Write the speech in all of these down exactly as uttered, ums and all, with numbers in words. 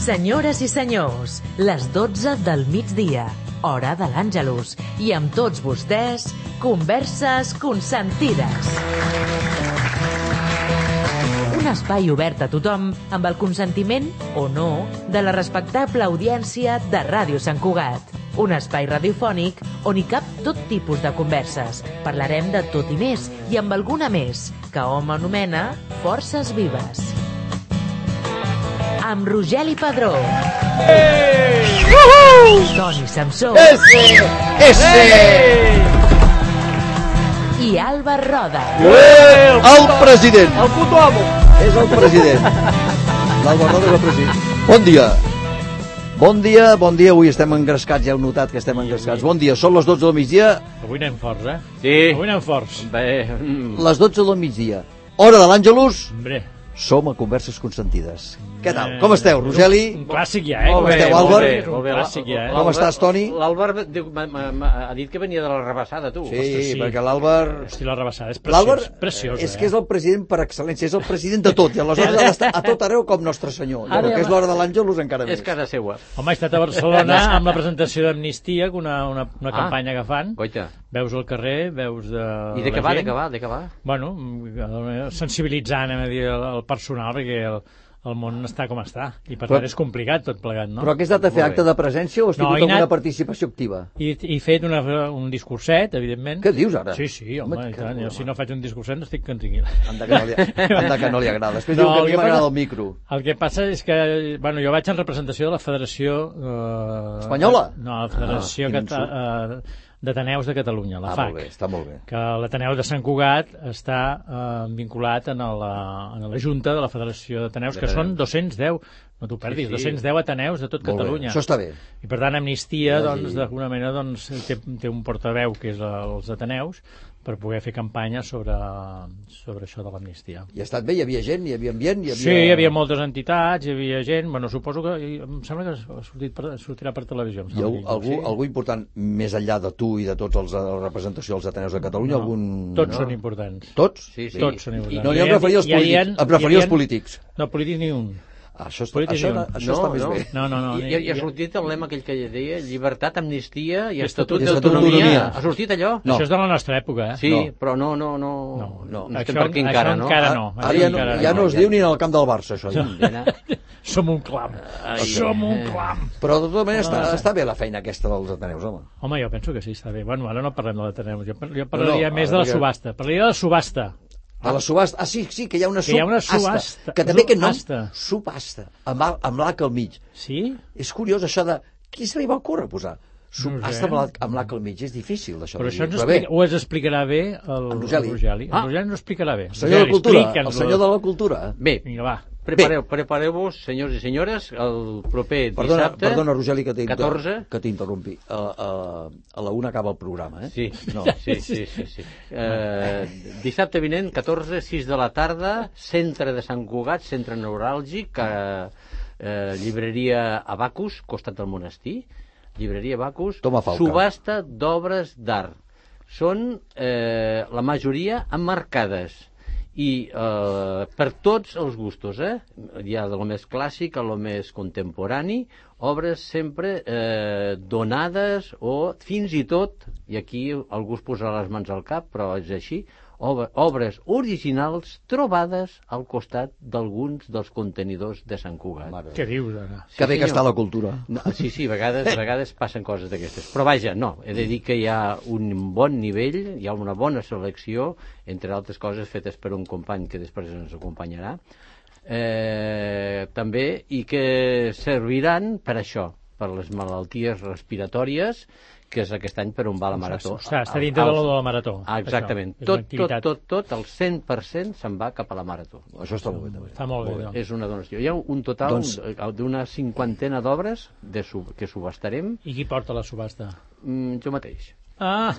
Senyores i senyors, les dotze del migdia, hora de l'Àngelus, i amb tots vostès, Converses Consentides. Un espai obert a tothom amb el consentiment, o no, de la respectable audiència de Ràdio Sant Cugat. Un espai radiofònic on hi cap tot tipus de converses. Parlarem de tot i més, i amb alguna més, que hom anomena Forces Vives. Amb Rogeli Padró. Hey! Toni Samsó. Ese! Ese! I Alba Roda. Eh, el president. El puto amo. És el president. L'Alba Roda és el president. Bon dia. Bon dia, bon dia. Avui estem engrescats, ja heu notat que estem engrescats. Bon dia, són les dotze del migdia. Avui anem forts, eh? Sí. Avui anem forts. Bé. Les dotze del migdia. Hora de l'Àngelus. Hombre. Som a Converses Consentides. Què tal? Com esteu, Rogeli? Un clàssic ja, eh? Com Bé, esteu, molt Àlvar? bé, molt bé. Un clàssic ja, eh? Com estàs, Toni? L'Àlvar diu- m'ha- m'ha- ha dit que venia de la rebassada, tu. Sí, Ostres, sí. perquè l'Àlvar... Hosti, la rebassada és L'Àlvar preciós, preciós, és que és el president per excel·lència, és el president de tot, i aleshores ha d'estar a tot arreu com Nostre Senyor. I Ara, el que és l'hora de l'Àngelus encara És més. casa seua. Home, he estat a Barcelona amb la presentació d'Amnistia, una, una, una Ah. campanya que fan. Goita. Veus al carrer, veus de... I de què la va, de gent. què va, de què va? Bueno, sensibilitzant, anem a dir, el, el personal, perquè el, el món està com està. I per Però- tant és complicat tot plegat, no? Però què has anat a fer, Molt bé. acte de presència o has No, tingut he alguna anat- participació activa? I he fet una, un discurset, evidentment. Què dius ara? Sí, sí, home, Home, i que tant. Jo, broma. si no faig un discurset no estic tranquil. Anda que no li, anda que no li agrada. Després No, diu que a el mi que m'agrada passa- el micro. El que passa és que, bueno, jo vaig en representació de la Federació... Eh, Espanyola? No, la Federació Ah, quin Cata, eh, d'Ateneus de Catalunya, la Ah, F A molt bé, C. està molt bé. Que l'Ateneu de Sant Cugat està eh, vinculat en la, en la Junta de la Federació d'Ateneus, que són dos-cents deu, no t'ho perdis, Sí, sí. dos-cents deu Ateneus de tot Molt bé. Catalunya. Això està bé. I per tant, Amnistia, Hi hagi- doncs, d'alguna manera, doncs, té, té un portaveu, que és els Ateneus, per poder fer campanya sobre, sobre això de l'amnistia. I ha estat bé? Hi havia gent? Hi havia ambient? Hi havia... Sí, hi havia moltes entitats, hi havia gent, bueno, suposo que, em sembla que ha sortit per, sortirà per televisió. em Hi ha sembla que- algú, sí. algú important, més enllà de tu i de tots els de la representació dels Ateneus de Catalunya? No, algun... Tots no? són importants. Tots? Sí, sí. Tots són importants. No, jo em Hi ha- referia als hi ha- polítics. hi ha- Em referia hi ha- als polítics. No, polítics ni un. Ah, això està, Polítics això, ni un. això està més bé. No, no, no. I, i ha sortit el lema aquell que ella deia, llibertat, amnistia i I estatut estatut d'autonomia. d'autonomia. Ha sortit allò? No. Això és de la nostra època, eh? Sí, No. però no, no, no, No, no, no. estem Això- per aquí això encara, no? encara no. Ara ja no, encara ja no es ja. diu ni en el camp del Barça, això. Ja. Nena. Som un clam. Som un clam. Però de tota manera està, està bé la feina aquesta dels Ateneus, home. Home, jo penso que sí, està bé. Bueno, ara no parlem de l'Ateneu. Jo, par- jo parlaria No, no, més ara de la perquè- subhasta. Parlaria de la subhasta. De la subhasta. Ah, sí, sí, que hi ha una Que hi ha una subhasta. subhasta. Que també aquest nom, Subhasta. subhasta, amb, a- amb l'H al mig. Sí? És curiós això de... Qui se li va ocórrer posar? Subhasta sé. amb l'H amb l'H al mig. És difícil, això. Però de això dir. ens Però bé, explica, ho ens explicarà bé el, En Rogeli. el Rogeli. Ah. El Rogeli ens ho explicarà bé. el senyor de la Rogeli, cultura, el explica'ns-ho. senyor de la cultura. Bé, Vinga, va. prepareu, prepareu-vos, senyors i senyores, el proper Perdona, dissabte... perdona, Rogeli, que t'inter- catorze. que t'interrompi. A, a, a la una acaba el programa, eh? Sí, No. sí, sí, sí, sí. Eh, dissabte vinent, catorze, sis de la tarda, centre de Sant Cugat, centre neuràlgic, eh, eh, llibreria Abacus, costat del monestir, llibreria Abacus, Toma Falca. subhasta d'obres d'art. Són eh, la majoria emmarcades i eh, per tots els gustos, eh? Hi ha de lo més clàssic a lo més contemporani, obres sempre eh, donades o fins i tot, i aquí algú es posarà les mans al cap, però és així, ob obres originals trobades al costat d'alguns dels contenidors de Sant Cugat. Mare. Què dius, ara? Que bé que senyor. està la cultura. No, sí, sí, a vegades, a vegades passen coses d'aquestes. Però vaja, no, he de dir que hi ha un bon nivell, hi ha una bona selecció, entre altres coses fetes per un company que després ens acompanyarà, eh, també, i que serviran per això, per les malalties respiratòries, que és aquest any per on va la marató. Està, està dintre de lo de la marató. Ah, exactament. Això, és Tot, una tot, activitat. tot, tot, el cent per cent se'n va cap a la marató. Això està molt bé, també. Està molt bé. doncs. És una donació. Hi ha un total Doncs- doncs... d'una cinquantena d'obres de sub... que subhastarem. I qui porta la subhasta? Mm, jo mateix. Ah.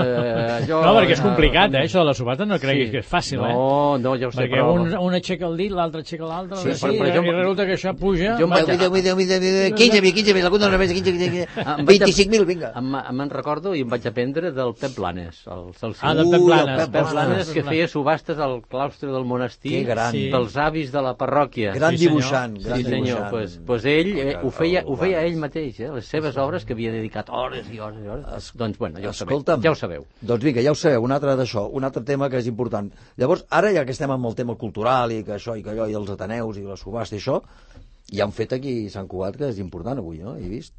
Eh, jo, no, perquè és complicat, eh, això de la subhasta, no creguis Sí. que és fàcil, eh? No, no, ja ho sé, perquè però... un, un aixeca el dit, l'altre aixeca l'altre, Sí, sí, però- sí, però jo- i resulta que això puja... jo em vaig- Mira, mira, mira, mira, quinze mil, quinze mil, la compta una vez, quinze mil, Em vaig a- vint-i-cinc mil, vinga. Em, me'n recordo i em vaig aprendre del Pep Blanes, el Celsius. Ah, del Pep Ui, el Blanes. Pep Pep Blanes, Ostres, que feia subhastes al claustre del monestir Que gran. Sí. pels avis de la parròquia. Gran Sí, senyor. dibuixant, gran Sí, senyor, dibuixant. pues, pues ell eh, ho, feia, ho feia Blanes. ell mateix, eh, les seves obres que havia dedicat hores i hores i hores. Doncs, bueno, ja ho sabeu. Escolta'm, Ja ho sabeu. Doncs vinga, ja ho sabeu, un altre d'això, un altre tema que és important. Llavors, ara ja que estem amb el tema cultural i que això i que allò i els ateneus i la subhasta i això, hi ha un fet aquí a Sant Cugat que és important avui, no? He vist?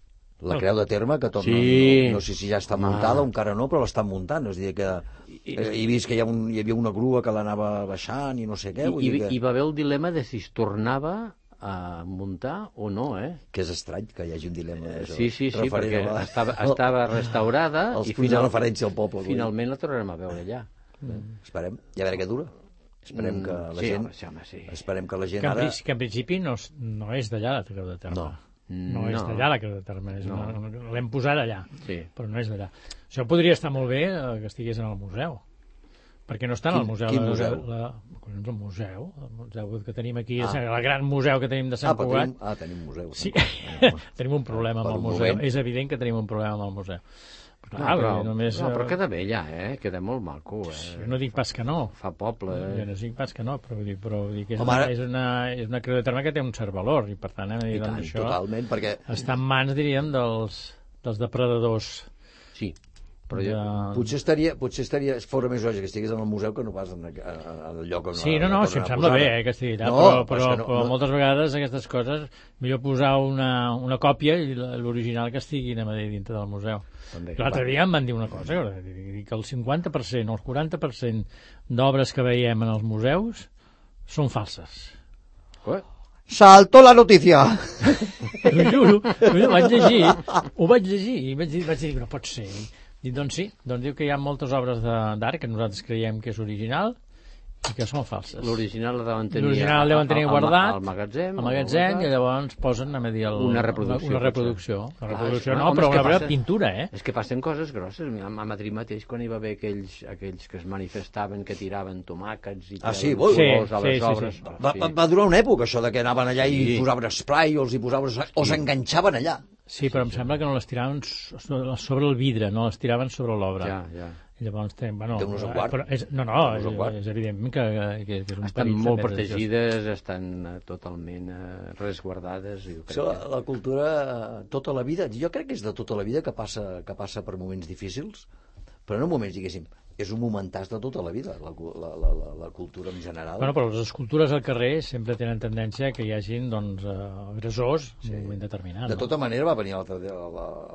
La creu de terme, que tot Sí. no, no, no sé si ja està muntada o encara no, però l'estan muntant. És a dir, que eh, he vist que hi, ha un, hi havia una grua que l'anava baixant i no sé què. I, Vull i, dir que, hi va haver el dilema de si es tornava a muntar o no, eh? que és estrany que hi hagi un dilema d'això. Sí, sí, sí, referent perquè a la- estava, estava restaurada Els i punts de referència al poble, vull dir. finalment la tornarem a veure allà. Esperem, i a veure què dura. Esperem que la Mm, sí, gent... home, sí, home, sí. Esperem que la gent Que en, ara... principi, que en principi no, és- no és d'allà la creu de terme. No. No és No. d'allà la creu de terme, és una, l'hem posat allà, Sí. però no és d'allà. Això podria estar molt bé eh, que estigués en el museu, perquè no està en el Quin- museu. quin la, museu? La, la, el museu, el museu que tenim aquí, Ah. és el gran museu que tenim de Sant Ah, però Cugat. tenim, ah, tenim museu. Sí, Bueno, tenim un problema Per amb el un museu. moment. És evident que tenim un problema amb el museu. Però, No, clar, però, vull dir, només, no, però eh, queda bé allà, eh? Queda molt maco, eh? jo no dic pas que no. Fa poble, Jo eh? no dic pas que no, però vull dir, però vull dir que és, Home, una, ara- és, una, és una creu de terme que té un cert valor i per tant, hem de dir, I tant, doncs, això totalment, perquè està en mans, diríem, dels, dels depredadors. Sí, però de... jo... potser estaria, potser estaria fora més lògic que estigués en el museu que no pas en, en, en el lloc on Sí, no, la no, tornen si em a sembla posar. bé eh, que estigui allà, No, però, però però, és que no- però no- moltes vegades aquestes coses millor posar una, una còpia i la- l'original que estigui anem a dir, dintre del museu. També. L'altre dia em van dir una cosa, que el cinquanta per cent o el quaranta per cent d'obres que veiem en els museus són falses. Eh? Salto la notícia! T'ho juro, ho vaig llegir, ho vaig llegir i vaig dir, vaig dir no pot ser. Dic, doncs sí, doncs diu que hi ha moltes obres de- d'art que nosaltres creiem que és original i que són falses. L'original la deuen tenir... L'original el deuen tenir al- al- guardat al magatzem. al magatzem i llavors posen a dir el, Una reproducció, una potser. reproducció, una Clar, reproducció és- no, home, però és que una vera passa- pintura, eh? És que passen coses grosses. A a Madrid mateix, quan hi va haver aquells, aquells que es manifestaven, que tiraven tomàquets i Ah, tiraven sí, voi. colors Sí, a les sí, sí, obres. sí. Va, va, va durar una època, això de que anaven allà i Sí. posaven spray o els hi posaven... o s'enganxaven allà. Sí, però em sembla que no les tiraven so- sobre el vidre, no les tiraven sobre l'obra. Ja, ja. I llavors, té, bueno, Té un ús en eh, guard. però és, no, no, Té un ús en guard. és, és evident que, que, que és un Estan perill molt també, d'això. protegides, estan eh, totalment eh, resguardades. I jo crec Això, la, que... la cultura, eh, tota la vida, jo crec que és de tota la vida que passa, que passa per moments difícils, però no moments, diguéssim, és un momentàs de tota la vida, la, cu- la, la, la, la cultura en general. Bueno, però les escultures al carrer sempre tenen tendència que hi hagin doncs, eh, agressors en un moment determinat. De no? tota manera va venir l'altre dia,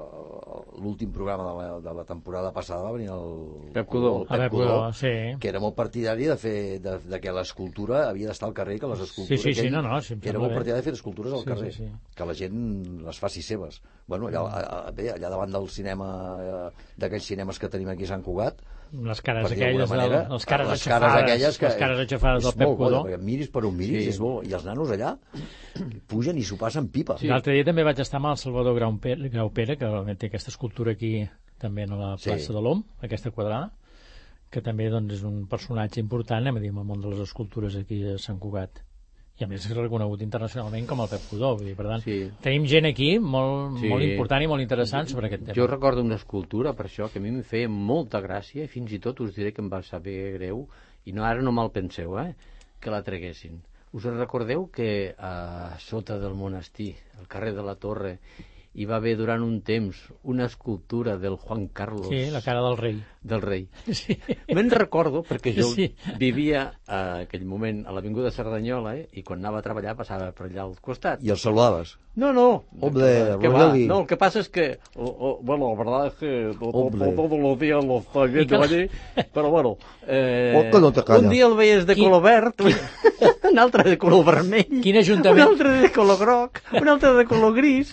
la- l'últim programa de la, de la temporada passada, va venir el Pep Codó. el A veure, però, sí. que era molt partidari de, fer, de, de que l'escultura havia d'estar al carrer, que les escultures... Sí, sí, sí, ell no, no, sí, em era sembla molt bé. partidari de fer escultures al Sí, carrer, sí, sí. que la gent les faci seves. Bueno, allà, a, a, bé, allà davant del cinema, eh, d'aquells cinemes que tenim aquí a Sant Cugat, Les cares per dir d'alguna aquelles, manera, del, les cares les aixafades, cares aquelles que les cares aixafades és del Pep molt bo, Codó. perquè miris per on miris, Sí. és bo, i els nanos allà pugen i s'ho passen pipa. Sí. L'altre dia també vaig estar amb el Salvador Graupera, Graupera que té aquesta escultura aquí també a la Sí. plaça de l'Om, aquesta quadrada, que també doncs, és un personatge important, anem a dir, en el món de les escultures aquí a Sant Cugat. I a més és reconegut internacionalment com el Pep Codó. Vull dir, per tant, Sí. tenim gent aquí molt, Sí. molt important i molt interessant sobre aquest tema. Jo recordo una escultura, per això, que a mi em feia molta gràcia, i fins i tot us diré que em va saber greu, i no, ara no me'l penseu, eh, que la traguessin. Us en recordeu que a sota del monestir, al carrer de la Torre, hi va haver durant un temps una escultura del Juan Carlos, Sí, la cara del rei. del rei. Sí. Me'n recordo perquè jo Sí. vivia a aquell moment a l'Avinguda Cerdanyola, eh, i quan anava a treballar passava per allà al costat. I els saludaves. No, no. Hombre, ¿Qué va? Rogelio. No, lo que pasa es que, o- o- bueno, la verdad es que no, no- Hombre. no todos los días lo estoy viendo I que- allí, pero bueno, eh, ¿Por qué no te callas? un dia el veies de Qui- color verd, un altre de color vermell, Quin ajuntament? un altre de color groc, un altre de color gris,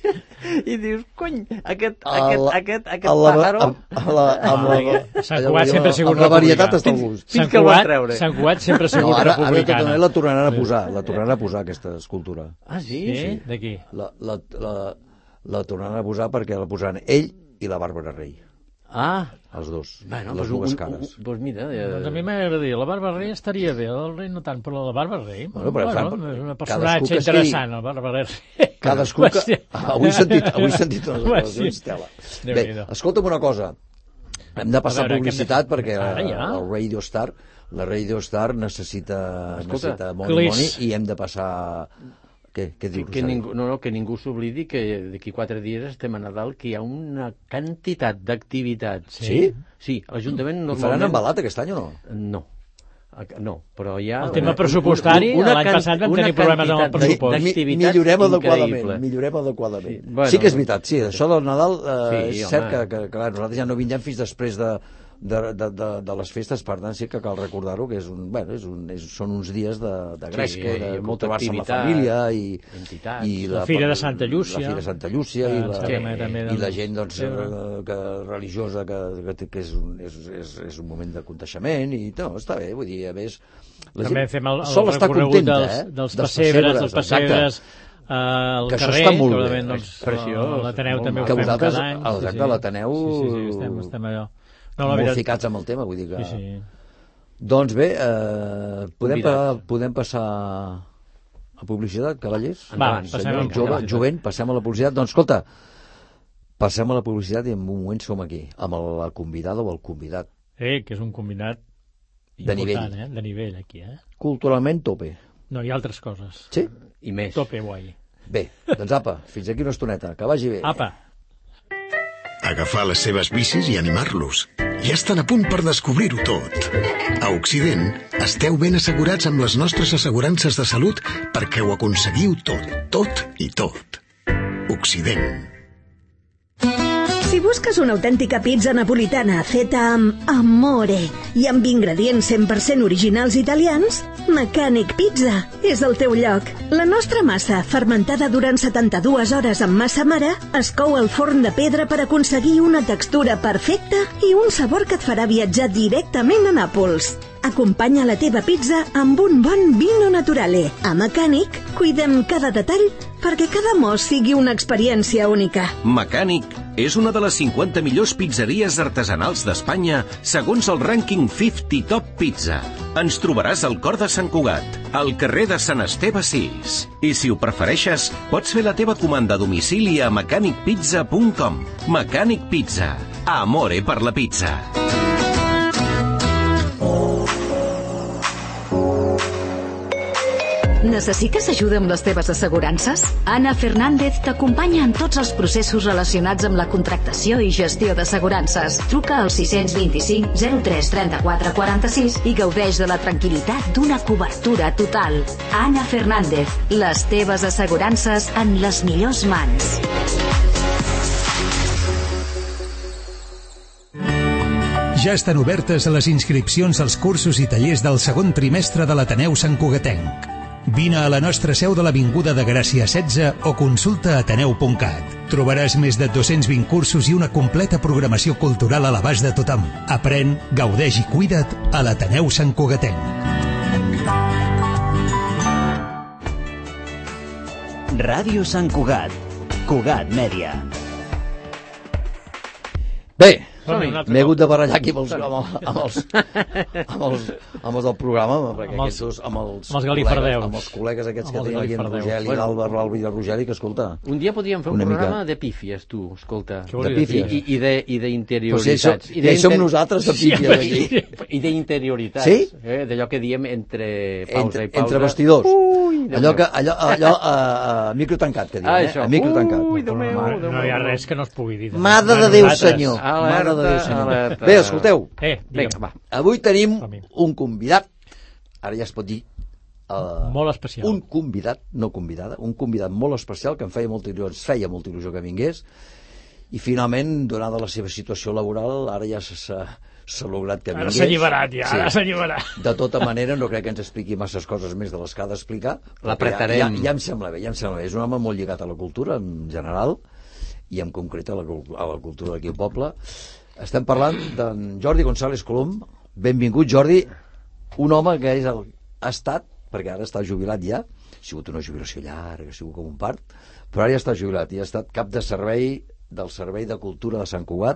i dius, cony, aquest, A aquest, la- aquest, aquest a la- pàjaro... a- a la- amb la- Sant allò Cugat que sempre ha diuen, sigut amb la varietat republicà. està al Fins- gust. fins Sant que el van Cugat, treure. Sant Cugat sempre ha No, sigut ara, ara de tota republicana. manera la tornaran a posar, la tornaran a posar, aquesta escultura. Ah, sí? Sí? Sí. D'aquí. La, la, la, la tornaran a posar perquè la posaran ell i la Bàrbara Rey. Ah, els dos, bueno, les doncs dues un- cares. un- Doncs mira... Eh... Doncs a mi m'agradaria. La Barba Rei estaria bé, el rei no tant, però la Barba Rei... Bueno, però, bueno, clar, és un cadascú personatge que interessant, el Barba Rei. Cadascú que... Hòstia. Avui he sentit, avui he sentit unes Home, declaracions, sí. tela. Bé, Déu-n'hi-do. escolta'm una cosa. Hem de passar A veure, què hem de publicitat fer? perquè Ara el, ja? el Radio Star, la Radio Star necessita, Escolta, necessita money, Clis. money i hem de passar... Què, què Que, dius, que Rosario? ningú, no, no, que ningú s'oblidi que d'aquí quatre dies estem a Nadal, que hi ha una quantitat d'activitats. Sí? Sí, l'Ajuntament Ho faran normalment... embalat aquest any o no? No. No, però hi ha... El tema una- pressupostari, una l'any can- passat vam una tenir problemes amb el quantitat pressupost. Mi- d'activitats millorem adequadament, increïble. millorem adequadament. Sí, Sí, bueno, sí que és veritat, sí, això del Nadal eh, Sí, és home. cert que, que, que clar, nosaltres ja no vindrem fins després de, de, de, de, de les festes, per tant sí que cal recordar-ho, que és un, bueno, és un, és, són uns dies de, de gresca, Sí, de molta trobar-se amb la activitat, família i, entitats. i La Fira de Santa Llúcia. la Fira de Santa Llúcia i Ah, la, sí, també, i la doncs, gent doncs, sí, eh, que, religiosa que, que, té- que és, un, és, és, és un moment de contaixement i no, està bé, vull dir, a més la També gent fem el, el sol estar recorregut contenta, dels, eh? dels pessebres, dels exacte. pessebres eh, al Que això carrer, està molt que bé, realment, doncs, és preciós, l'Ateneu molt també ho que fem vosaltres, cada any. al exacte, a l'Ateneu, Sí, sí, sí, estem, estem allò. No, la molt veritat, ficats amb el tema, vull dir que... sí, sí. Doncs bé, eh, podem, pa, Convidats. podem passar a publicitat, cavallers? Va, Endavant, passem Senyor, a jove, publicitat. jovent, passem a la publicitat. Doncs escolta, passem a la publicitat i en un moment som aquí, amb la convidada o el convidat. Eh, que és un combinat De important, nivell. eh? De nivell, aquí, eh? Culturalment tope. No, hi ha altres coses. Sí? I més. Tope guai. Bé, doncs apa, fins aquí una estoneta, que vagi bé. Apa, Agafar les seves bicis i animar-los. Ja estan a punt per descobrir-ho tot. A Occident, esteu ben assegurats amb les nostres assegurances de salut perquè ho aconseguiu tot, tot i tot. Occident. Si busques una autèntica pizza napolitana feta amb amore i amb ingredients cent per cent originals italians, Mechanic Pizza és el teu lloc. La nostra massa, fermentada durant setanta-dues hores amb massa mare, es cou al forn de pedra per aconseguir una textura perfecta i un sabor que et farà viatjar directament a Nàpols. Acompanya la teva pizza amb un bon vino naturale. A Mechanic cuidem cada detall perquè cada mos sigui una experiència única. Mecànic és una de les cinquanta millors pizzeries artesanals d'Espanya segons el rànquing cinquanta Top Pizza. Ens trobaràs al cor de Sant Cugat, al carrer de Sant Esteve sis. I si ho prefereixes, pots fer la teva comanda a domicili a mecànic pizza punt com. Mecànic Pizza. Amore per la pizza. Necessites ajuda amb les teves assegurances? Anna Fernández t'acompanya en tots els processos relacionats amb la contractació i gestió d'assegurances. Truca al sis dos cinc zero tres trenta-quatre quaranta-sis i gaudeix de la tranquil·litat d'una cobertura total. Anna Fernández, les teves assegurances en les millors mans. Ja estan obertes les inscripcions als cursos i tallers del segon trimestre de l'Ateneu Sant Cugatenc. Vine a la nostra seu de l'Avinguda de Gràcia setze o consulta ateneu punt cat. Trobaràs més de dos-cents vint cursos i una completa programació cultural a l'abast de tothom. Aprèn, gaudeix i cuida't a l'Ateneu Sant Cugatenc. Ràdio Sant Cugat. Cugat Mèdia. Bé, Som-hi, un altre m'he cop. hagut de barallar aquí amb els, amb, el, amb, els, amb, els, amb els del programa, perquè Amb els- aquests dos, amb els, amb els galifardeus. col·legues, amb els col·legues aquests Amb que els tenim aquí, en galifardeus. Rogeli, Bueno. l'Alba, l'Alba i el Rogeli, que escolta... Un dia podríem fer un Una mica. programa de pífies, tu, escolta. Què vol De dir pífies? I, i, de, i Però si d'interioritats. ja, hi som, ja hi som nosaltres, a Pífies, aquí. I d'interioritats. Sí? Eh? D'allò que diem entre pausa Entre, i pausa. entre vestidors. Ui, Déu allò meu. que, allò, allò a, a micro tancat, que diuen, Ah, eh? això. A micro tancat. Ui, Déu meu, No, Déu no hi ha meu. res que no es pugui dir. Mare de A Déu, nosaltres. senyor. Alerta, Mare de Déu, senyor. alerta. Bé, escolteu, Eh, Vinga, digue'm. va. avui tenim Som-hi. un convidat, ara ja es pot dir, uh, Molt especial. un convidat, no convidada, un convidat molt especial que em feia molta il·lusió, ens feia molta il·lusió que vingués, i finalment, donada la seva situació laboral, ara ja s'ha s'ha lograt que Ara vingués. s'ha alliberat, ja, ara s'ha alliberat. De tota manera, no crec que ens expliqui masses coses més de les que ha d'explicar. L'apretarem. Ja, ja, ja em sembla bé, ja em sembla bé. És un home molt lligat a la cultura, en general, i en concret a la, cul- a la cultura d'aquí al poble. Estem parlant d'en Jordi González Colom. Benvingut, Jordi. Un home que és el, ha estat, perquè ara està jubilat ja, ha sigut una jubilació llarga, ha sigut com un part, però ara ja està jubilat i ha estat cap de servei del Servei de Cultura de Sant Cugat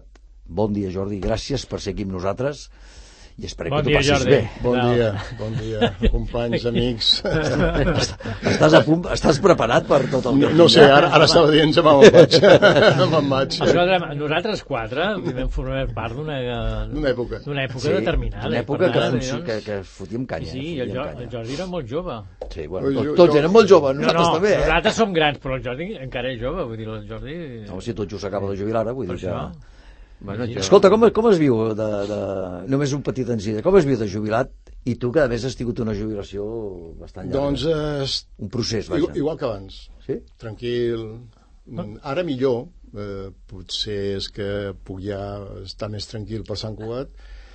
Bon dia, Jordi, gràcies per ser aquí amb nosaltres i esperem bon que t'ho dia, passis Jordi. bé. Bon No. dia, bon dia, companys, amics. Estàs a punt, estàs preparat per tot el que... No, no sé, ara, ara estava dient, ja me'n vaig. me'n vaig. Escolta, nosaltres quatre vam formar part d'una D'una època. d'una època Sí, determinada. d'una i època per que, tant, funci- doncs, que, que fotíem canya. Sí, eh, i el, fotíem Jo- canya. el Jordi era molt jove. Sí, bueno, Jo- tots, tots jo- eren molt joves, No, nosaltres no, també, eh? nosaltres som grans, però el Jordi encara és jove, vull dir, el Jordi... No, si tot just s'acaba de jubilar, ara, vull Per dir que... això. Bueno, jo... Escolta, com, com es viu de, de... Només un petit encida. Com es viu de jubilat? I tu, que a més has tingut una jubilació bastant llarga. Doncs eh, Un procés, vaja. igual, igual que abans. Sí? Tranquil. Ara millor. Eh, potser és que puc ja estar més tranquil per Sant Cugat.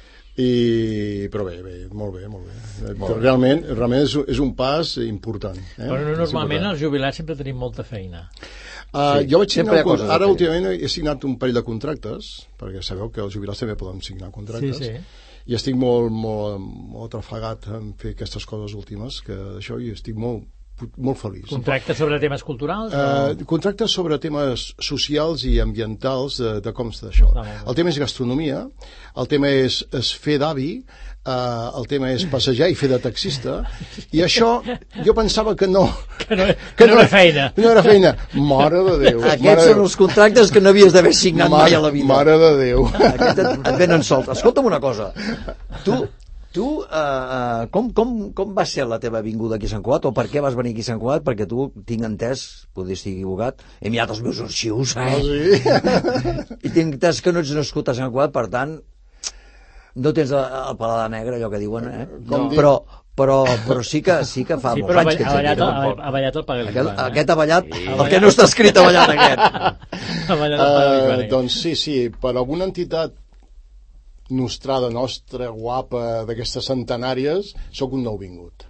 I... Però bé, bé, molt bé, molt bé. Molt realment, realment és, és un pas important. Eh? Però no, És normalment important. els jubilats sempre tenim molta feina. Uh, Sí, jo vaig sempre hi signar ha un, coses a ara fer. últimament he signat un parell de contractes, perquè sabeu que els jubilats també poden signar contractes, Sí, sí. i estic molt, molt, molt atrafegat en fer aquestes coses últimes, que això i estic molt, molt feliç. Contractes sobre temes culturals? Uh, o... contractes sobre temes socials i ambientals de, de com està això. Està molt bé. El tema és gastronomia, el tema és, és fer d'avi, uh, el tema és passejar i fer de taxista, i això jo pensava que no... Que no, que no era feina. No era feina. Mare de Déu. mare Aquests de són Déu. els contractes que no havies d'haver signat Mare, mai a la vida. mare de Déu. Aquests et, et venen sols. Escolta'm una cosa. Tu, tu uh, uh, com, com, com va ser la teva vinguda aquí a Sant Cugat? O per què vas venir aquí a Sant Cugat? Perquè tu, tinc entès, potser estic equivocat, he mirat els meus arxius, eh? Ah, sí? I tinc entès que no ets nascut a Sant Cugat, per tant, no tens el, el paladar negre, allò que diuen, eh? Com dic- Però, però, però sí que, sí que fa Sí, molts però anys que ets ha ballat, aquí. ha, ha ballat el Pagal Aquest, Joan, eh? aquest ha ballat, el que no està escrit ha ballat aquest. Ha ballat el Pagal Joan, Uh, eh? doncs sí, sí, per alguna entitat nostrada, nostra, guapa, d'aquestes centenàries, sóc un nouvingut.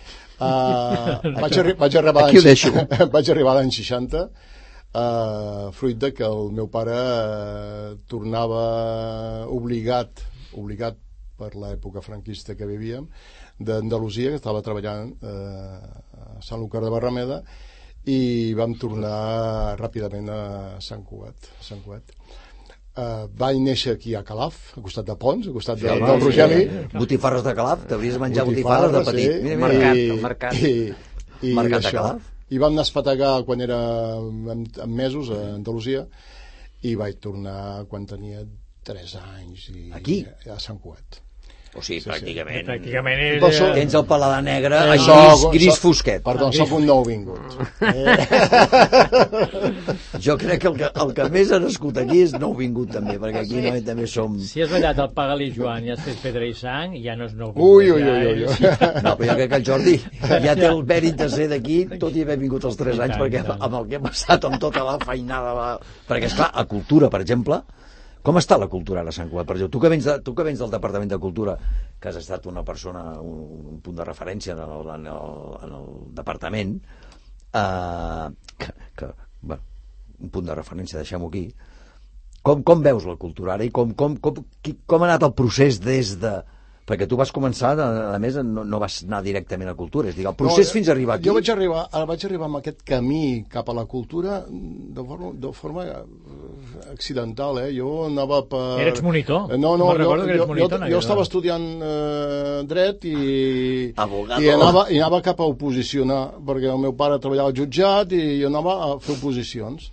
Uh, vaig, arri vaig arribar Aquí ho l'any- deixo. vaig arribar a l'any seixanta, uh, fruit de que el meu pare uh, tornava obligat, obligat per l'època franquista que vivíem, d'Andalusia, que estava treballant uh, a Sant Lucar de Barrameda, i vam tornar ràpidament a Sant Cugat. A Sant Cugat. Uh, vaig néixer aquí a Calaf, al costat de Pons, al costat de, Sí, del Rogeli. Botifarres de Calaf, t'hauries de menjar botifarres de petit. sí. Mira, El mira, mercat, I- el mercat. I, i Mercat de això. Calaf. I vam anar a espetegar quan era amb, amb mesos a Andalusia, i vaig tornar quan tenia tres anys i, Aquí? a Sant Cugat. O sigui, pràcticament... Pràcticament és... Però sóc- eh, Tens el paladar negre, Eh, gris, soc- gris soc- fosquet. Perdó, sóc un nouvingut. Eh, Jo crec que el, que el que més ha nascut aquí és nouvingut també, perquè aquí no, també som... Si has ballat el Pagal Joan i has fet Pedra i Sang, ja no és nou. Ui, ui, ja ui, ui, és- ui. No, però jo crec que el Jordi ja té el mèrit de ser d'aquí, tot i haver vingut els tres I anys, tant, perquè i tant. amb el que ha passat, amb tota la feinada... La... Perquè, esclar, a Cultura, per exemple, com està la cultura ara a Sant Cugat? Per exemple, tu que vens, de, tu que vens del Departament de Cultura, que has estat una persona, un, un punt de referència en el, en el, en el departament, eh, que, que, bueno, un punt de referència, deixem-ho aquí, com, com veus la cultura ara i com, com, com, qui, com ha anat el procés des de... Perquè tu vas començar, a, a més, no, no vas anar directament a cultura, és a dir, el procés No, fins a arribar aquí... Jo vaig arribar, ara vaig arribar amb aquest camí cap a la cultura de forma, de forma eh, accidental, eh? Jo anava per... Eres monitor. No, no, Me'n jo, recordo que eres jo, monitor, jo, en jo aquell estava moment. estudiant eh, dret i, Abogado. i, anava, i anava cap a oposicionar, perquè el meu pare treballava al jutjat i jo anava a fer oposicions.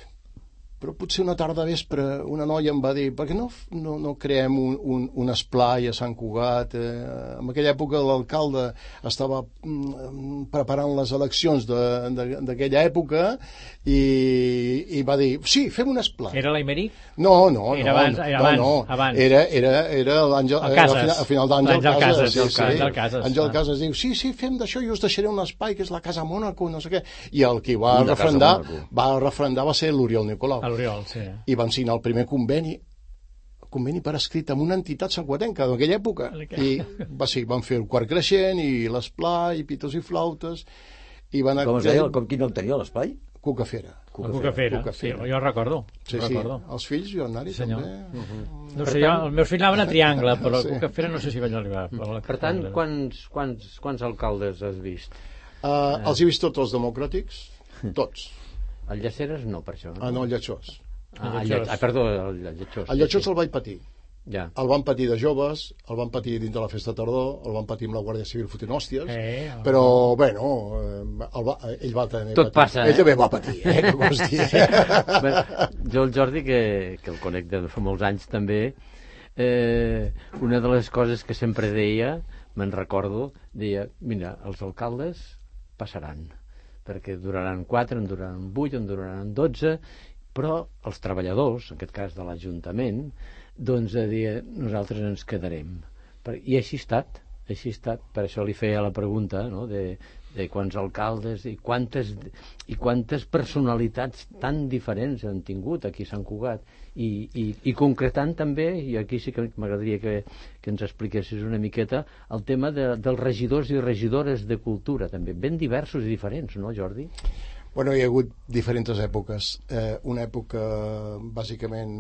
Però potser una tarda vespre una noia em va dir per què no, no, no creem un, un, un esplai a Sant Cugat? Eh, en aquella època l'alcalde estava mm, preparant les eleccions d'aquella època i, i va dir, sí, fem un esplai. Era l'Aimeric? No, no, Era no, abans, no, era abans, no. abans. Era, era, era l'Àngel, El era Casas. a final, a final d'Àngel L'Àngel Casas, Casas, sí, el sí. Àngel Casas, Àngel ah. Casas diu, sí, sí, fem d'això i us deixaré un espai que és la Casa Mònaco, no sé què. I el que va Ui, la Casa refrendar, Mònaco. va refrendar va ser l'Oriol Nicolau. A l'Oriol, sí. I van signar el primer conveni conveni per escrit amb una entitat santcugatenca d'aquella època. I va, sí, van fer el quart creixent i l'esplai, i pitos i flautes, i van... Com es deia? Com, quin nom tenia l'esplai? Cucafera. La Cucafera, sí, jo el recordo. Sí, el sí, recordo. els fills hi van anar-hi Sí, senyor. també. Uh-huh. No sé, jo, els meus fills anaven a Triangle, però Sí. sí. Cucafera no sé si vaig arribar. Però la Per tant, Cucafera- quants, quants, quants alcaldes has vist? Uh, els he vist tots els democràtics, tots. El Llaceres no, per això. Ah, no, el Lletxós. Ah, el Lletjós. Ah, perdó, el Lletjós. El Lletjós el vaig patir. Ja. El van patir de joves, el van patir dins de la festa de tardor, el van patir amb la Guàrdia Civil fotent hòsties, eh, oh. però, bueno, el va, ell va també Tot patir. passa, eh? Ell també va patir, eh? Que vols dir? Bé, jo el Jordi, que, que el conec de fa molts anys també, eh, una de les coses que sempre deia, me'n recordo, deia, mira, els alcaldes passaran, perquè duraran quatre, en duraran vuit, en duraran dotze, però els treballadors, en aquest cas de l'Ajuntament, doncs a dir, nosaltres ens quedarem. I així ha estat, així ha estat. Per això li feia la pregunta, no?, de, de quants alcaldes i quantes, i quantes personalitats tan diferents han tingut aquí a Sant Cugat. I, i, i concretant també, i aquí sí que m'agradaria que, que ens expliquessis una miqueta, el tema de, dels regidors i regidores de cultura, també, ben diversos i diferents, no, Jordi? Bueno, hi ha hagut diferents èpoques. Eh, una època, bàsicament,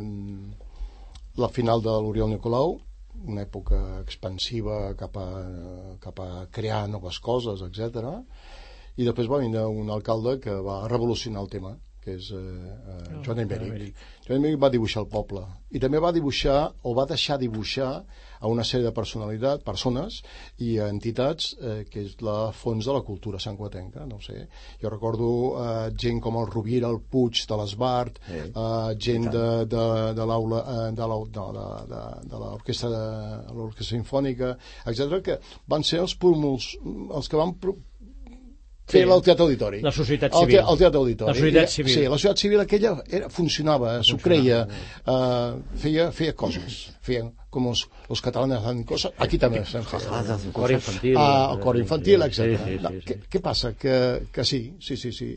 la final de l'Oriol Nicolau, una època expansiva cap a, cap a crear noves coses, etcètera. I després va venir un alcalde que va revolucionar el tema, que és eh, eh, Joan Emeric. Joan Emeric va dibuixar el poble i també va dibuixar, o va deixar dibuixar a una sèrie de personalitats, persones i entitats, eh, que és la fons de la cultura santcugatenca, no sé. Jo recordo eh, gent com el Rovira, el Puig de l'Esbart, eh, gent de, de, de l'aula eh, de l'orquestra de, de l'orquestra sinfònica, etcètera, que van ser els pulmons, els que van fer el Teatre Auditori. La societat civil. El, te, el Teatre Auditori. La societat civil. Sí, la societat civil aquella era, funcionava, s'ho creia, uh, feia, feia coses, feia com els, els catalans fan coses, aquí també se'n feia. El cor infantil. Ah, el cor infantil, etcètera. Sí, sí, sí, sí. Què, què passa? Que, que sí, sí, sí, sí.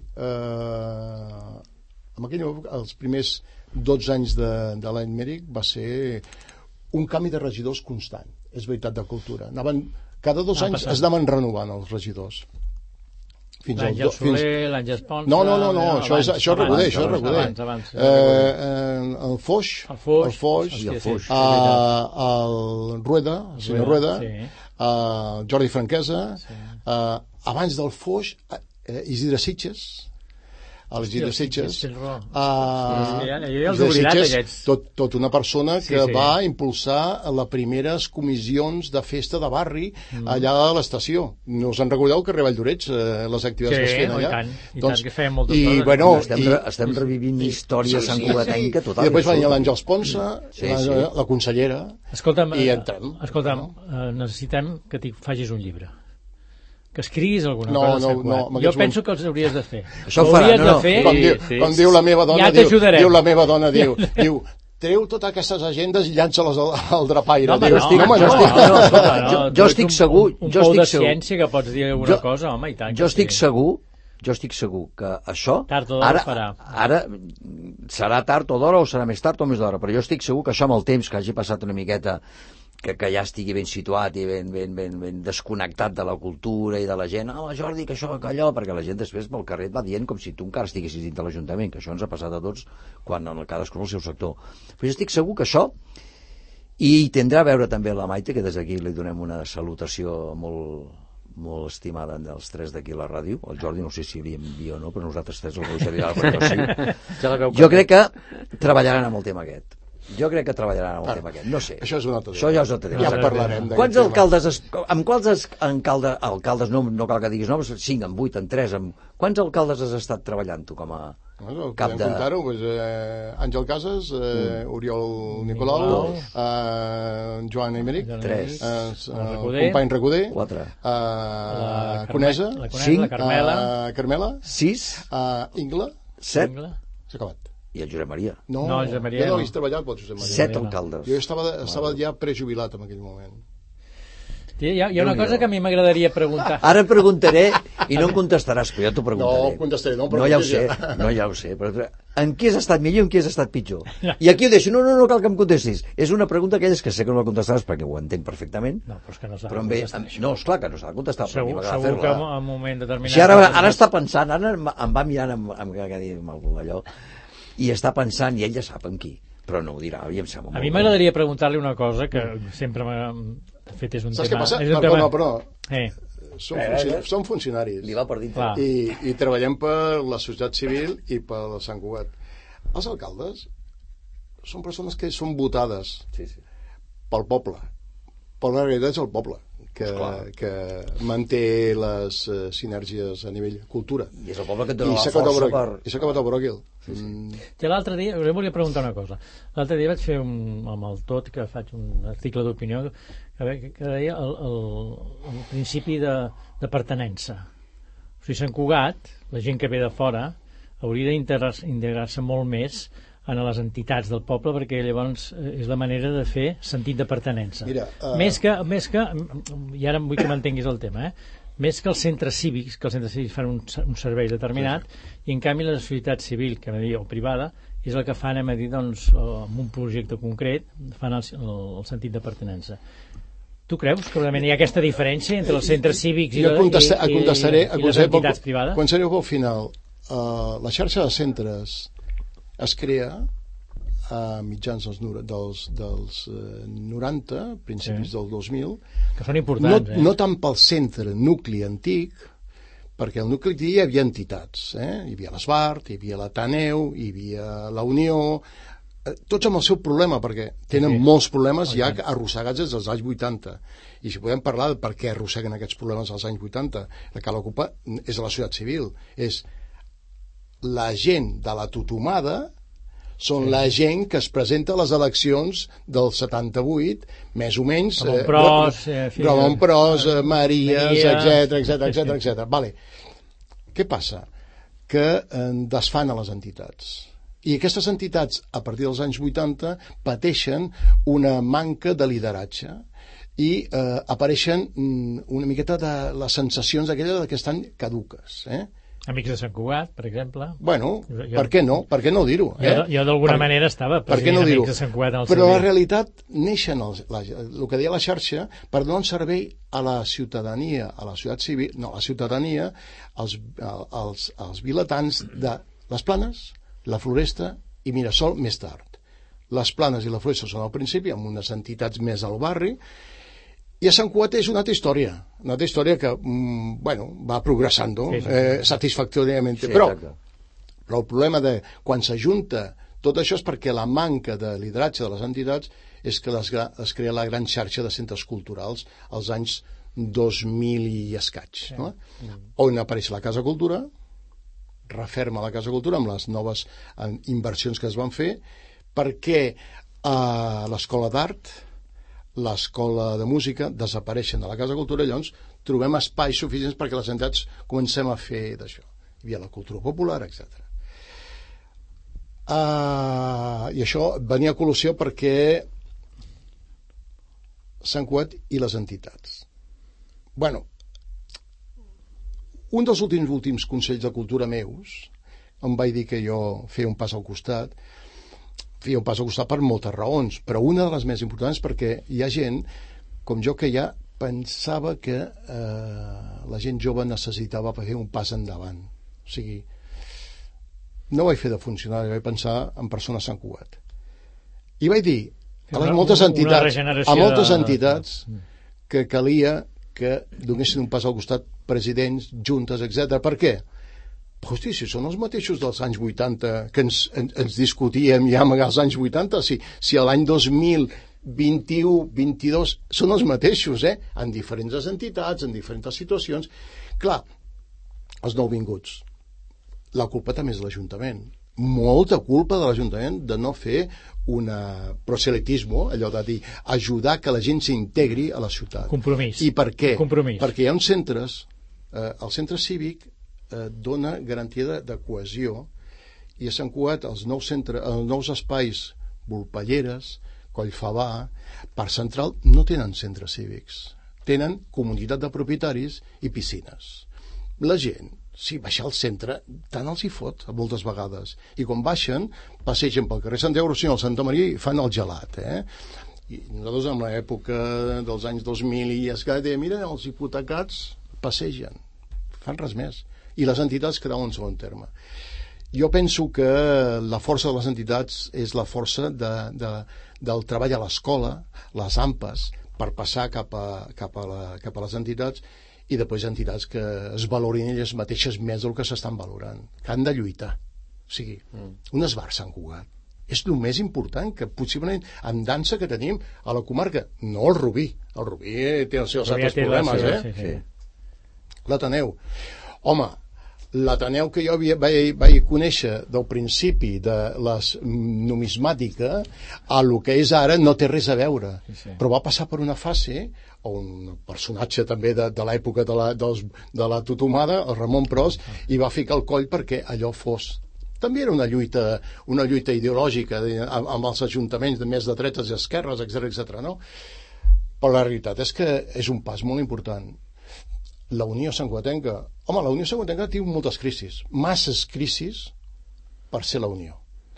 Uh, en aquella època, els primers dotze anys de, de l'any Mèric va ser un canvi de regidors constant, és veritat, de cultura. Anaven, cada dos anys es anaven renovant els regidors. L'Àngel Soler, l'Àngel Pons... No, no, no, no, això és, això és Reguder, això és Reguder. Abans, abans. Eh, el Foix, el Foix, el Foix, el Foix, eh, el Rueda, el senyor Rueda, sí. eh, Jordi Franquesa, sí. eh, abans del Foix, eh, Isidre Sitges, a l'Isidre Sitges, uh, jo ja els he oblidat aquests. Tot, tot una persona sí, que sí. va impulsar les primeres comissions de festa de barri mm. allà a l'estació. No us en recordeu que a Valldorets eh, les activitats sí, que es feien allà? Sí, i tant, i doncs, tant que feien moltes i, coses. Bueno, estem, i, estem revivint i, història sí, santcugatenca sí, total. I després va venir l'Àngels Ponsa, sí, la, sí. la consellera, escolta'm, i entrem. Escolta'm, no? necessitem que t'hi facis un llibre. Que escriguis alguna no, cosa. No, no, jo penso que els hauries de fer. Això ho farà, no, no. Fer, com, diu, sí. com diu la meva dona, ja diu, diu la meva dona, diu, ja. diu treu totes aquestes agendes i llança-les al, al drapaire. No, diu, no, estic, home, no, no, no, no, no, escolta, no, jo, jo estic segur... Un, un jo pou estic de segur, ciència que pots dir alguna jo, cosa, home, i tant. Jo estic sí. segur, jo estic segur que això... Tard o d'hora ara, farà. Ara serà tard o d'hora o serà més tard o més d'hora, però jo estic segur que això amb el temps que hagi passat una miqueta que, que ja estigui ben situat i ben, ben, ben, ben desconnectat de la cultura i de la gent, oh, Jordi, que això, que allò, perquè la gent després pel carrer et va dient com si tu encara estiguessis dins de l'Ajuntament, que això ens ha passat a tots quan en cadascun el seu sector. Però jo estic segur que això, i tindrà a veure també la Maite, que des d'aquí li donem una salutació molt, molt estimada dels tres d'aquí a la ràdio. El Jordi no sé si li envia o no, però nosaltres tres el Roger però no, sí. Jo crec que treballaran amb el tema aquest. Jo crec que treballaran amb el ah, tema aquest. No sé. Això és un altre Això ja és un altre tema. Ja parlarem. Quants alcaldes... Es, amb quants es, alcalde, alcaldes, no, no cal que diguis noms, cinc, en vuit, en tres, amb... Quants alcaldes has estat treballant tu com a bueno, cap de... comptar-ho, pues, eh, Àngel Casas, eh, mm. Oriol Nicolau, eh, Joan Emeric, tres, eh, eh, company Recuder, quatre, eh, Conesa, la Conesa, la Carmela, eh, Carmela, sis, eh, Ingla, set, s'ha acabat. I el Josep Maria. No, no Josep Maria jo no no. he treballat pel Josep Maria. Set alcaldes. Jo estava, estava ja prejubilat en aquell moment. Hi ha, hi ha una cosa que a mi m'agradaria preguntar. Ara preguntaré i no em contestaràs, però jo t'ho preguntaré. No, contestaré, no, no ja ho sé, no ja ho sé. Però en qui has estat millor i en qui has estat pitjor? I aquí ho deixo, no, no, no cal que em contestis. És una pregunta aquelles que sé que no la contestaràs perquè ho entenc perfectament. No, però és que no s'ha de contestar. No, esclar que no s'ha de contestar. Segur, segur que en un moment determinat... Si ara, ara està pensant, ara em va mirant amb, amb, amb, amb allò, i està pensant, i ell ja sap amb qui, però no ho dirà. A, a mi m'agradaria preguntar-li una cosa que sempre m'ha... De fet, és un Saps tema... Saps què passa? És un Perdó, tema... no, però... Eh. Som, funcionaris, som funcionaris. Li va per dintre. I, I treballem per la societat civil i per Sant Cugat. Els alcaldes són persones que són votades sí, sí. pel poble, però la realitat és el poble que, que manté les uh, sinergies a nivell cultura. I és el poble que et dona la força per... I s'ha acabat el broquil. Sí, sí. Mm. I l'altre dia, us volia preguntar una cosa. L'altre dia vaig fer un, amb el Tot, que faig un article d'opinió, que, que deia el, el, el principi de, de pertenença. O sigui, Sant Cugat, la gent que ve de fora, hauria d'integrar-se molt més en les entitats del poble, perquè llavors és la manera de fer sentit de pertenença. Mira, uh... més, que, més que, i ara vull que m'entenguis el tema, eh? Més que els centres cívics, que els centres cívics fan un, un servei determinat, sí, sí. I en canvi la societat civil, que dir, o privada, és el que fan, anem a dir, doncs, amb un projecte concret, fan el, el, el sentit de pertenença. Tu creus que realment hi ha aquesta diferència entre els centres cívics i, jo contestar, i, i, contestaré, i les entitats privades? Començaré pel final. Uh, la xarxa de centres es crea a mitjans dels, dels, dels uh, noranta, principis sí. del dos mil, que són importants, no, eh? no tant pel centre nucli antic, perquè al nucli antic hi havia entitats, eh? Hi havia l'Esbart, hi havia l'Ateneu, hi havia la Unió, eh, tots amb el seu problema, perquè tenen sí. molts problemes ja arrossegats des dels anys vuitanta. I si podem parlar de per què arrosseguen aquests problemes als anys vuitanta, la que l'ocupa és la societat civil, és la gent de la totomada, són sí. la gent que es presenta a les eleccions del setanta-vuit, més o menys, Ramon Pros, eh, Ramon Pros, eh, Maries, etcètera, etcètera, etcètera, etcètera. Vale. Què passa? Que eh, desfan a les entitats. I aquestes entitats, a partir dels anys vuitanta, pateixen una manca de lideratge i eh, apareixen mm, una miqueta de les sensacions aquelles que estan caduques, eh? Amics de Sant Cugat, per exemple. Bueno, jo, per què no? Per què no dir-ho? Eh? Jo, jo d'alguna manera estava president no Amics de Sant Cugat en el Però la realitat neixen els, la, el que deia la xarxa per donar un servei a la ciutadania, a la societat civil, no, a la ciutadania, als, als, als vilatans de les Planes, la Floresta i Mirasol més tard. Les Planes i la Floresta són al principi, amb unes entitats més al barri, i a Sant Cugat és una altra història, una altra història que, mm, bueno, va progressant, sí, sí, eh, satisfactoriament. Sí, però, però el problema de quan s'ajunta tot això és perquè la manca de lideratge de les entitats és que les, es crea la gran xarxa de centres culturals als anys dos mil i escaig, sí. no? Mm. On apareix la Casa Cultura, referma la Casa Cultura amb les noves inversions que es van fer, perquè eh, l'Escola d'Art, l'Escola de Música desapareixen de la Casa Cultura, i llavors trobem espais suficients perquè les entitats comencem a fer d'això. Hi havia la cultura popular, etcètera. Uh, I això venia a col·lusió perquè Sant Cugat i les entitats. Bueno, un dels últims últims consells de cultura meus em vaig dir que jo feia un pas al costat, feia un pas al costat per moltes raons, però una de les més importants perquè hi ha gent, com jo, que ja pensava que eh, la gent jove necessitava fer un pas endavant. O sigui, no vaig fer de funcionari, vaig pensar en persones Sant Cugat. I vaig dir a les moltes entitats, a moltes entitats que calia que donessin un pas al costat presidents, juntes, etcètera. Per què? Hosti, si són els mateixos dels anys vuitanta que ens, ens, ens discutíem ja als anys vuitanta, si, si a l'any dos mil vint-i-u, vint-i-dos són els mateixos, eh? En diferents entitats, en diferents situacions. Clar, els nouvinguts, la culpa també és de l'Ajuntament. Molta culpa de l'Ajuntament de no fer un proselitisme, allò de dir, ajudar que la gent s'integri a la ciutat. Compromís. I per què? Compromís. Perquè hi ha uns centres, eh, el centre cívic eh, dona garantia de, de cohesió, i a Sant Cugat els nous, centre, els nous espais Volpelleres, Collfabà, Parc Central no tenen centres cívics, tenen comunitat de propietaris i piscines. La gent, si baixar al centre, tant els hi fot moltes vegades, i quan baixen passegen pel carrer Sant Agustí o al Santa Maria i fan el gelat, eh? I nosaltres en l'època dels anys dos mil i escaig deia, mira, els hipotecats passegen, fan res més, i les entitats quedaven en segon terme. Jo penso que la força de les entitats és la força de, de, del treball a l'escola, les AMPAs, per passar cap a, cap, a la, cap a les entitats, i després entitats que es valorin elles mateixes més del que s'estan valorant, que han de lluitar. O sigui, mm. un esbar Sant Cugat és el més important que possiblement en dansa que tenim a la comarca, no el Rubí, el Rubí té els seus altres problemes, eh? Sí, sí. L'Ateneu. Home, l'Ateneu que jo havia, vaig, vaig conèixer del principi de la numismàtica a el que és ara no té res a veure, sí, sí. Però va passar per una fase o un personatge també de, de l'època de la, dels, de la Totomada, el Ramon Pros, i va ficar el coll perquè allò fos. També era una lluita, una lluita ideològica amb els ajuntaments de més de dretes i esquerres, etcètera, etcètera, no? Però la realitat és que és un pas molt important. La Unió Santcugatenca, home, la Unió Santcugatenca té moltes crisis, masses crisis per ser la Unió.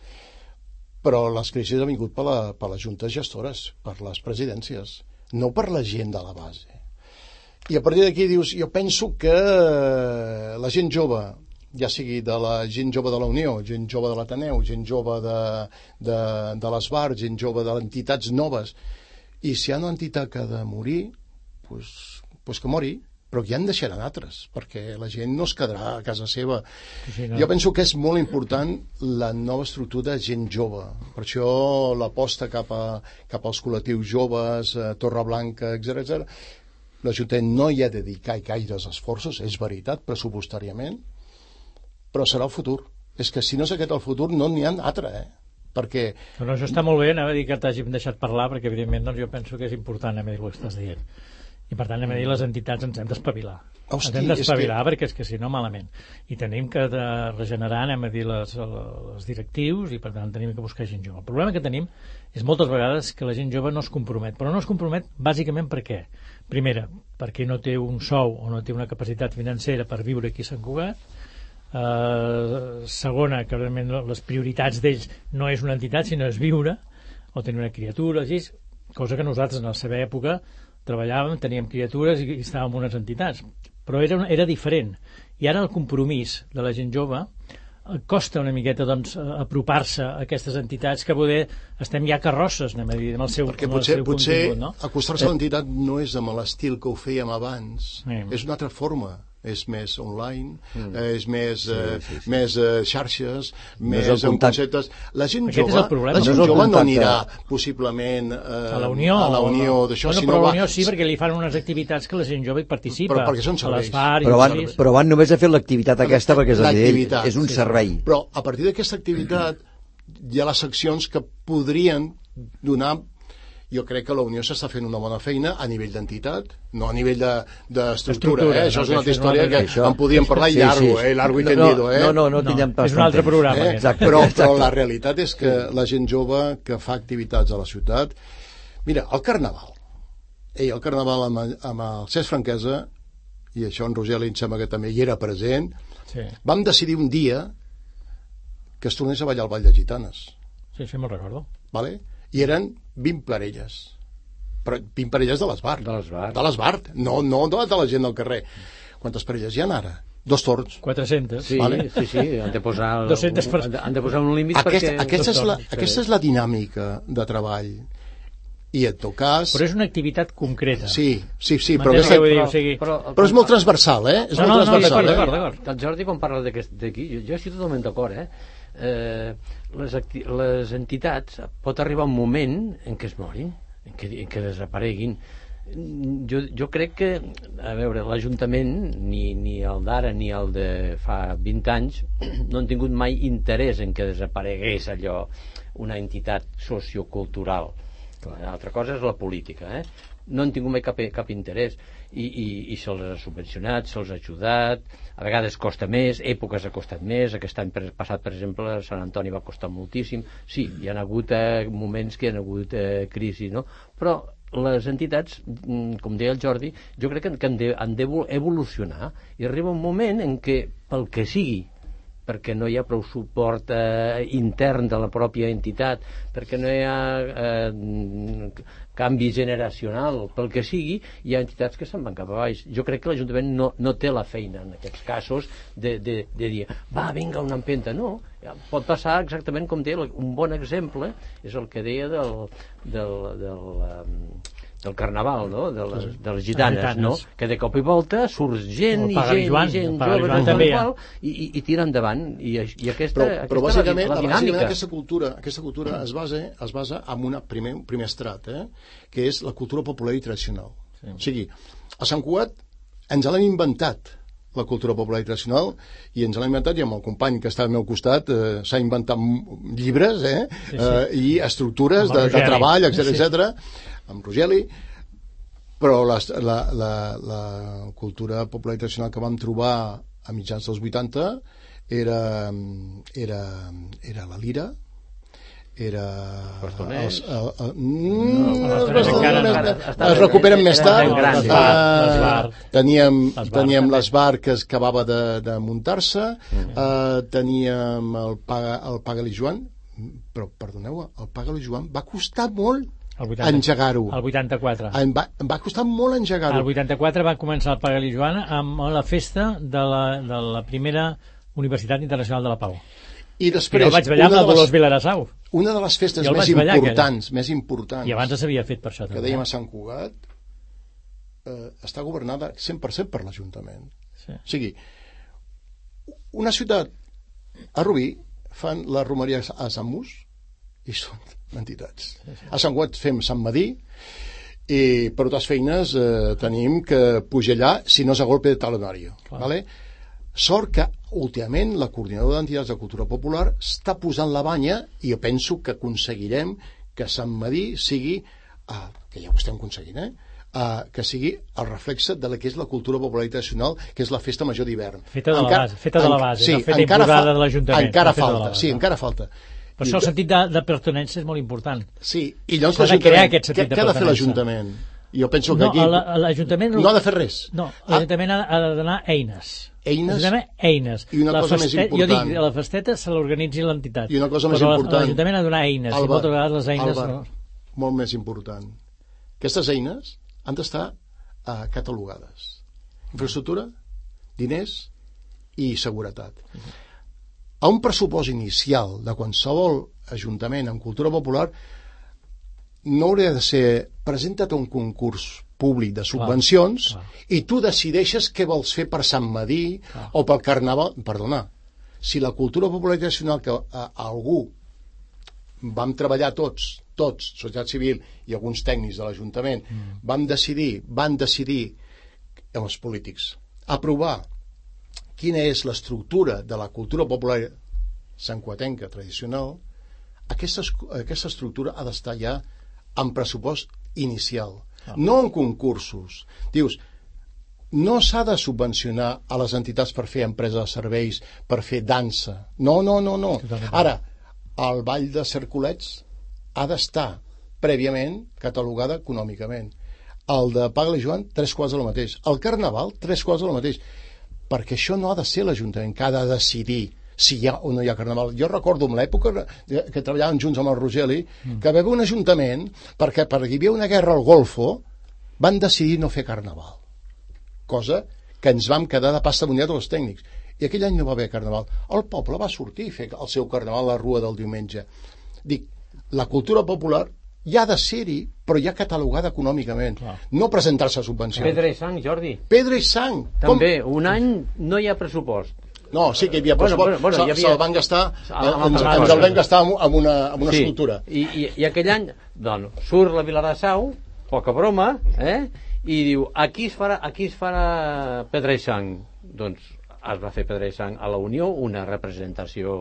Però les crisis han vingut per, la, per les juntes gestores, per les presidències, no per la gent de la base. I a partir d'aquí dius, jo penso que la gent jove, ja sigui de la gent jove de la Unió, gent jove de l'Ateneu, gent jove de, de, de l'Esbar, gent jove de entitats noves, i si hi ha una entitat que ha de morir, pues, pues que mori, però ja en deixaran altres, perquè la gent no es quedarà a casa seva. Sí, no. Jo penso que és molt important la nova estructura de gent jove. Per això l'aposta cap, a, cap als col·lectius joves, eh, Torreblanca, etcètera, etcètera. L'Ajuntament no hi ha de dedicar gaires esforços, és veritat, pressupostàriament, però serà el futur. És que si no és aquest el futur, no n'hi ha altre, eh? Perquè... No, no, això està molt bé, anava a dir que t'hàgim deixat parlar, perquè evidentment doncs, jo penso que és important a dir el que estàs dient. I per tant, anem a dir, les entitats ens hem d'espavilar. Hosti, ens hem d'espavilar, que... perquè és que si no, malament. I tenim que de regenerar, anem a dir, les, les directius, i per tant tenim que buscar gent jove. El problema que tenim és moltes vegades que la gent jove no es compromet. Però no es compromet bàsicament per què? Primera, perquè no té un sou o no té una capacitat financera per viure aquí a Sant Cugat. Uh, segona, que realment les prioritats d'ells no és una entitat, sinó és viure, o tenir una criatura, així, cosa que nosaltres en la seva època treballàvem, teníem criatures i estàvem en unes entitats, però era, una, era diferent. I ara el compromís de la gent jove costa una miqueta doncs, apropar-se a aquestes entitats que poder estem ja carrosses, anem a dir, amb el seu, perquè amb potser, el seu potser contingut, no? Acostar-se a l'entitat no és amb l'estil que ho fèiem abans, sí. És una altra forma. És més online, mm. és més, sí, sí, sí. Eh, més eh, xarxes, no més en conceptes. La gent Aquest jove, la gent no jove no anirà possiblement eh, a la Unió, a la Unió d'això. Bueno, si però no a la Unió va... sí, perquè li fan unes activitats que la gent jove hi participa. Però perquè són serveis. Però van, però van només a fer l'activitat aquesta perquè és, evident, és un sí, servei. Però a partir d'aquesta activitat hi ha les seccions que podrien donar. Jo crec que la Unió s'està fent una bona feina a nivell d'entitat, no a nivell d'estructura, de, eh? Això és una altra història que això, en podíem parlar sí, llargo, sí, sí. eh? Largo i tendido, eh? No, no, no, no tinguem pas. És un altre programa. Eh? Exacte, però, però la realitat és que la gent jove que fa activitats a la ciutat... Mira, el Carnaval. Ei, el Carnaval amb, amb el Cesc Franquesa, i això en Roger em sembla que també hi era present, sí. Vam decidir un dia que es tornés a ballar el Ball de Gitanes. Sí, sí, me'l recordo. Vale? I eren vint parelles, però vint parelles de l'Esbar, de l'Esbar, de l'Esbar, no, no de la gent del carrer. Quantes parelles hi ha ara? Dos torns. quatre-centes. Sí, vale? sí, sí, han de posar, el, dues-centes per... han de posar un límit aquesta, perquè... Aquesta és, la, aquesta és la dinàmica de treball. I en tot cas... Però és una activitat concreta. Sí, sí, sí, però, aquesta... però, dir, o sigui... però, però és molt transversal, eh? És no, molt no, transversal, no, eh? d'acord, d'acord. El Jordi, quan parla d'aquí, jo, jo estic totalment d'acord, eh? Eh, les, les entitats pot arribar un moment en què es morin, en què, en què desapareguin. Jo, jo crec que, a veure, l'Ajuntament, ni, ni el d'ara ni el de fa vint anys, no han tingut mai interès en que desaparegués allò, una entitat sociocultural. L'altra cosa és la política, eh? No han tingut mai cap, cap interès i, i, i se'ls ha subvencionat, se'ls ha ajudat, a vegades costa més, èpoques ha costat més, aquest any passat, per exemple, Sant Antoni va costar moltíssim, sí, hi ha hagut eh, moments que hi ha hagut eh, crisi, no? Però les entitats, com deia el Jordi, jo crec que han de, han d'evolucionar i arriba un moment en què, pel que sigui, perquè no hi ha prou suport eh, intern de la pròpia entitat, perquè no hi ha eh, canvi generacional, pel que sigui, hi ha entitats que se'n van cap a baix. Jo crec que l'Ajuntament no, no té la feina en aquests casos de, de, de dir, va, vinga, una empenta. No, pot passar exactament com deia, un bon exemple és el que deia del, del, del, del carnaval, no? De les, de les gitanes, gitanes, no? Que de cop i volta surt gent i gent Joan, i gent jove jove també, igual, i, i, i tira endavant i, i aquesta, però, aquesta però bàsicament, la, la bàsicament dinàmica. aquesta cultura, aquesta cultura es basa, es basa en un primer, primer estrat, eh? Que és la cultura popular i tradicional. Sí. O sigui, a Sant Cugat ens l'hem inventat, la cultura popular i tradicional, i ens l'hem inventat, i amb el company que està al meu costat eh, s'ha inventat llibres eh? Sí, sí. Eh, i estructures de, de treball, etcètera, sí. etcètera, amb Rogeli, però la, la, la, la cultura popular i tradicional que vam trobar a mitjans dels vuitanta era, era, era la lira, era els, el, el, mm, no, els bastoners es recuperen més tard. Uh, teníem teníem l'esbar que acabava de, de muntar-se, uh, teníem el Paga, el Paga-li Joan, però perdoneu, el Paga-li Joan va costar molt engegar-ho. El vuitanta-quatre. Em va, em va costar molt engegar-ho. El vuitanta-quatre va començar el Paga-li Joan amb la festa de la, de la primera Universitat Internacional de la Pau. I després, jo vaig ballar amb la Dolors Vilarassau. Una de les festes més importants, més importants, i abans s'havia fet per això, que dèiem a Sant Cugat, eh, està governada cent per cent per l'Ajuntament. Sí. O sigui, una ciutat, a Rubí, fan la romeria a Sant Mus, i són entitats. Sí, sí. A Sant Cugat fem Sant Madí, i per totes feines eh, tenim que pujar allà, si no és a golpe de talonario. Vale? Sort que últimament la coordinadora d'entitats de cultura popular està posant la banya, i jo penso que aconseguirem que Sant Madí sigui, uh, que ja ho estem aconseguint, eh? Uh, que sigui el reflexe de la que és la cultura popular i tradicional, que és la festa major d'hivern. Feta de la base, feta de la base, sí, no feta imposada de l'Ajuntament. Encara falta, sí, encara falta. Per això el sentit de, de pertinença és molt important. Sí, i llavors s'ha de crear aquest sentit de pertinença. Què ha de fer l'Ajuntament? Jo penso que no, aquí... l'Ajuntament... No ha de fer res. No, l'Ajuntament ha, ha de donar eines. Eines? Eines. I una la cosa feste... més important. Jo dic, la festeta se l'organitzi l'entitat. I una cosa més però important. L'Ajuntament ha de donar eines. Alba, I moltes vegades les eines... Alba, no... molt més important. Aquestes eines han d'estar uh, catalogades. Infraestructura, diners i seguretat. A un pressupost inicial de qualsevol ajuntament en cultura popular no hauria de ser presenta't a un concurs públic de subvencions, clar, clar. I tu decideixes què vols fer per Sant Madí, clar, o pel Carnaval. Perdona, si la cultura popular tradicional que a, a algú vam treballar tots, tots, societat civil i alguns tècnics de l'Ajuntament, mm. vam decidir, van decidir els polítics aprovar quina és l'estructura de la cultura popular santcugatenca tradicional, aquesta, aquesta estructura ha d'estar ja en pressupost inicial, ah. no en concursos. Dius, no s'ha de subvencionar a les entitats per fer empresa de serveis, per fer dansa. No, no, no, no. Ara, el ball de cercolets ha d'estar prèviament catalogada econòmicament. El de Paga-li Joan, tres quarts de lo mateix. El Carnaval, tres quarts de lo mateix. Perquè això no ha de ser l'Ajuntament que ha de decidir si hi ha o no hi ha Carnaval. Jo recordo en l'època que treballàvem junts amb el Rogeli, mm. que va haver un ajuntament perquè perquè hi havia una guerra al Golfo van decidir no fer Carnaval, cosa que ens vam quedar de pasta mundial els tècnics, i aquell any no va haver Carnaval. El poble va sortir a fer el seu Carnaval a la rua del diumenge. Dic, la cultura popular hi ha de ser-hi, però ja catalogada econòmicament, clar, no presentar-se a subvencions. Pedra i sang, Jordi. Pedra i sang. També, com... un any no hi ha pressupost. No, sí que hi havia pressupost. Bueno, bueno, bueno, se'l havia... van gastar, ens, ens el vam gastar amb una, amb una sí. escultura. I, i, I aquell any, bueno, surt la Vilarassau, poca broma, eh? I diu, aquí es farà, aquí es farà Pedra i sang. Doncs es va fer Pedra i sang a la Unió, una representació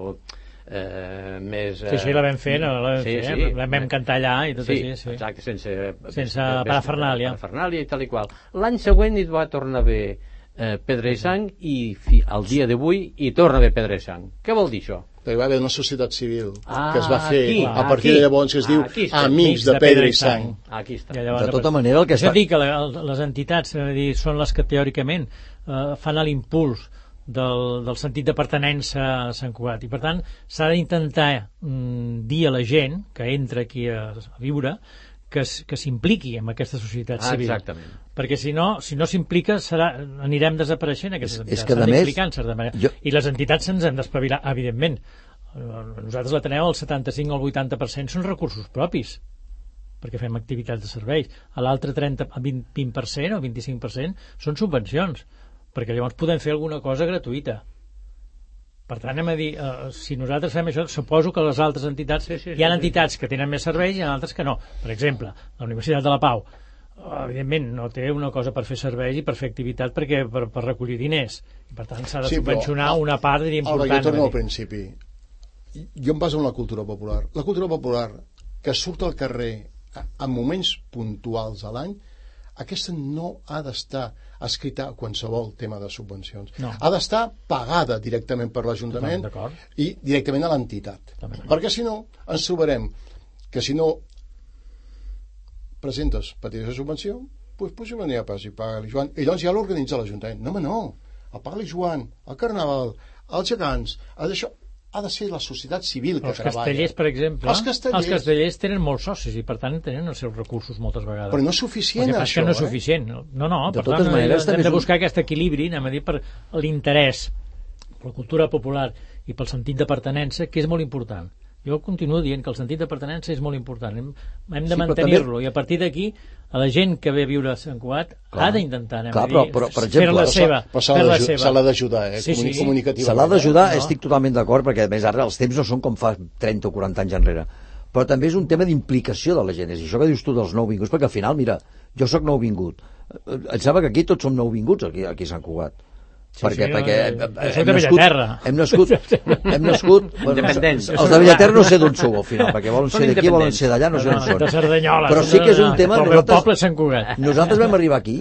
eh, més... Sí, sí, la vam fer, no? La vam, sí, fer, sí. La vam cantar allà i tot sí, així, sí. Exacte, sense... Sense parafernàlia. Parafernàlia i tal i qual. L'any següent hi va tornar a haver eh, Pedra i sang i fi, al dia d'avui hi torna a haver Pedra i sang. Què vol dir això? Hi va haver una societat civil ah, que es va fer aquí, a partir aquí, de llavors que es diu ah, Amics de, de Pedra i Sang. Aquí està. De tota manera, el que està... està... dir que la, les entitats dir, són les que teòricament eh, fan l'impuls del, del sentit de pertinença a Sant Cugat, i per tant s'ha d'intentar mm, dir a la gent que entra aquí a, a viure que, que s'impliqui en aquesta societat ah, civil. Exactament. Perquè si no, si no s'implica serà, anirem desapareixent aquestes és, entitats. És que s'han d'implicar més, en certa manera. Jo... I les entitats se'ns han d'espavilar, evidentment. Nosaltres la tenem el setanta-cinc o el vuitanta per cent són recursos propis. perquè fem activitats de serveis. A l'altre trenta, vint per cent o vint-i-cinc per cent són subvencions, perquè llavors podem fer alguna cosa gratuïta. Per tant, anem a dir, eh, si nosaltres fem això, suposo que les altres entitats, sí, sí, hi ha sí, entitats que tenen més serveis i hi ha altres que no. Per exemple, la Universitat de la Pau, evidentment, no té una cosa per fer serveis i per fer activitat perquè per, per recollir diners. I per tant, s'ha de sí, subvencionar però, una part important. Alba, jo torno al principi. Jo em baso en la cultura popular. La cultura popular, que surt al carrer en moments puntuals a l'any, aquesta no ha d'estar escrita a qualsevol tema de subvencions. No. Ha d'estar pagada directament per l'Ajuntament i directament a l'entitat. Perquè si no, ens trobarem que si no presentes petició de subvenció, doncs puja una nea pas i paga-li Joan. I llavors ja l'organitza l'Ajuntament. No, home, no. El paga-li Joan, el Carnaval, els gegants, el d'això... ha de ser la societat civil que els treballa. Castellers, per exemple, els castellers... els castellers tenen molts socis i, per tant, tenen els seus recursos moltes vegades. Però no és suficient, això, això, que no és eh? suficient. No, no, de per tant, maneres, hem de buscar un... aquest equilibri, anem a dir, per l'interès, per la cultura popular i pel sentit de pertinença, que és molt important. Jo continuo dient que el sentit de pertinença és molt important. Hem, hem de sí, mantenir-lo també... i a partir d'aquí a la gent que ve a viure a Sant Cugat clar, ha d'intentar fer-la seva. Se l'ha d'ajudar, eh? Sí, sí. Comunicativament. Se l'ha d'ajudar, no? Estic totalment d'acord, perquè a més ara els temps no són com fa trenta o quaranta anys enrere. Però també és un tema d'implicació de la gent. És això que dius tu dels nouvinguts, perquè al final, mira, jo sóc nouvingut. Em sembla que aquí tots som nouvinguts, aquí, aquí a Sant Cugat. Sí, perquè, sí, perquè no, hem, nascut, hem nascut hem nascut bueno, els de Bellaterra no sé d'on sou al final, perquè volen ser d'aquí, volen ser d'allà, no sé d'on són, de Cerdanyola, però sí que és un tema, nosaltres, nosaltres vam arribar aquí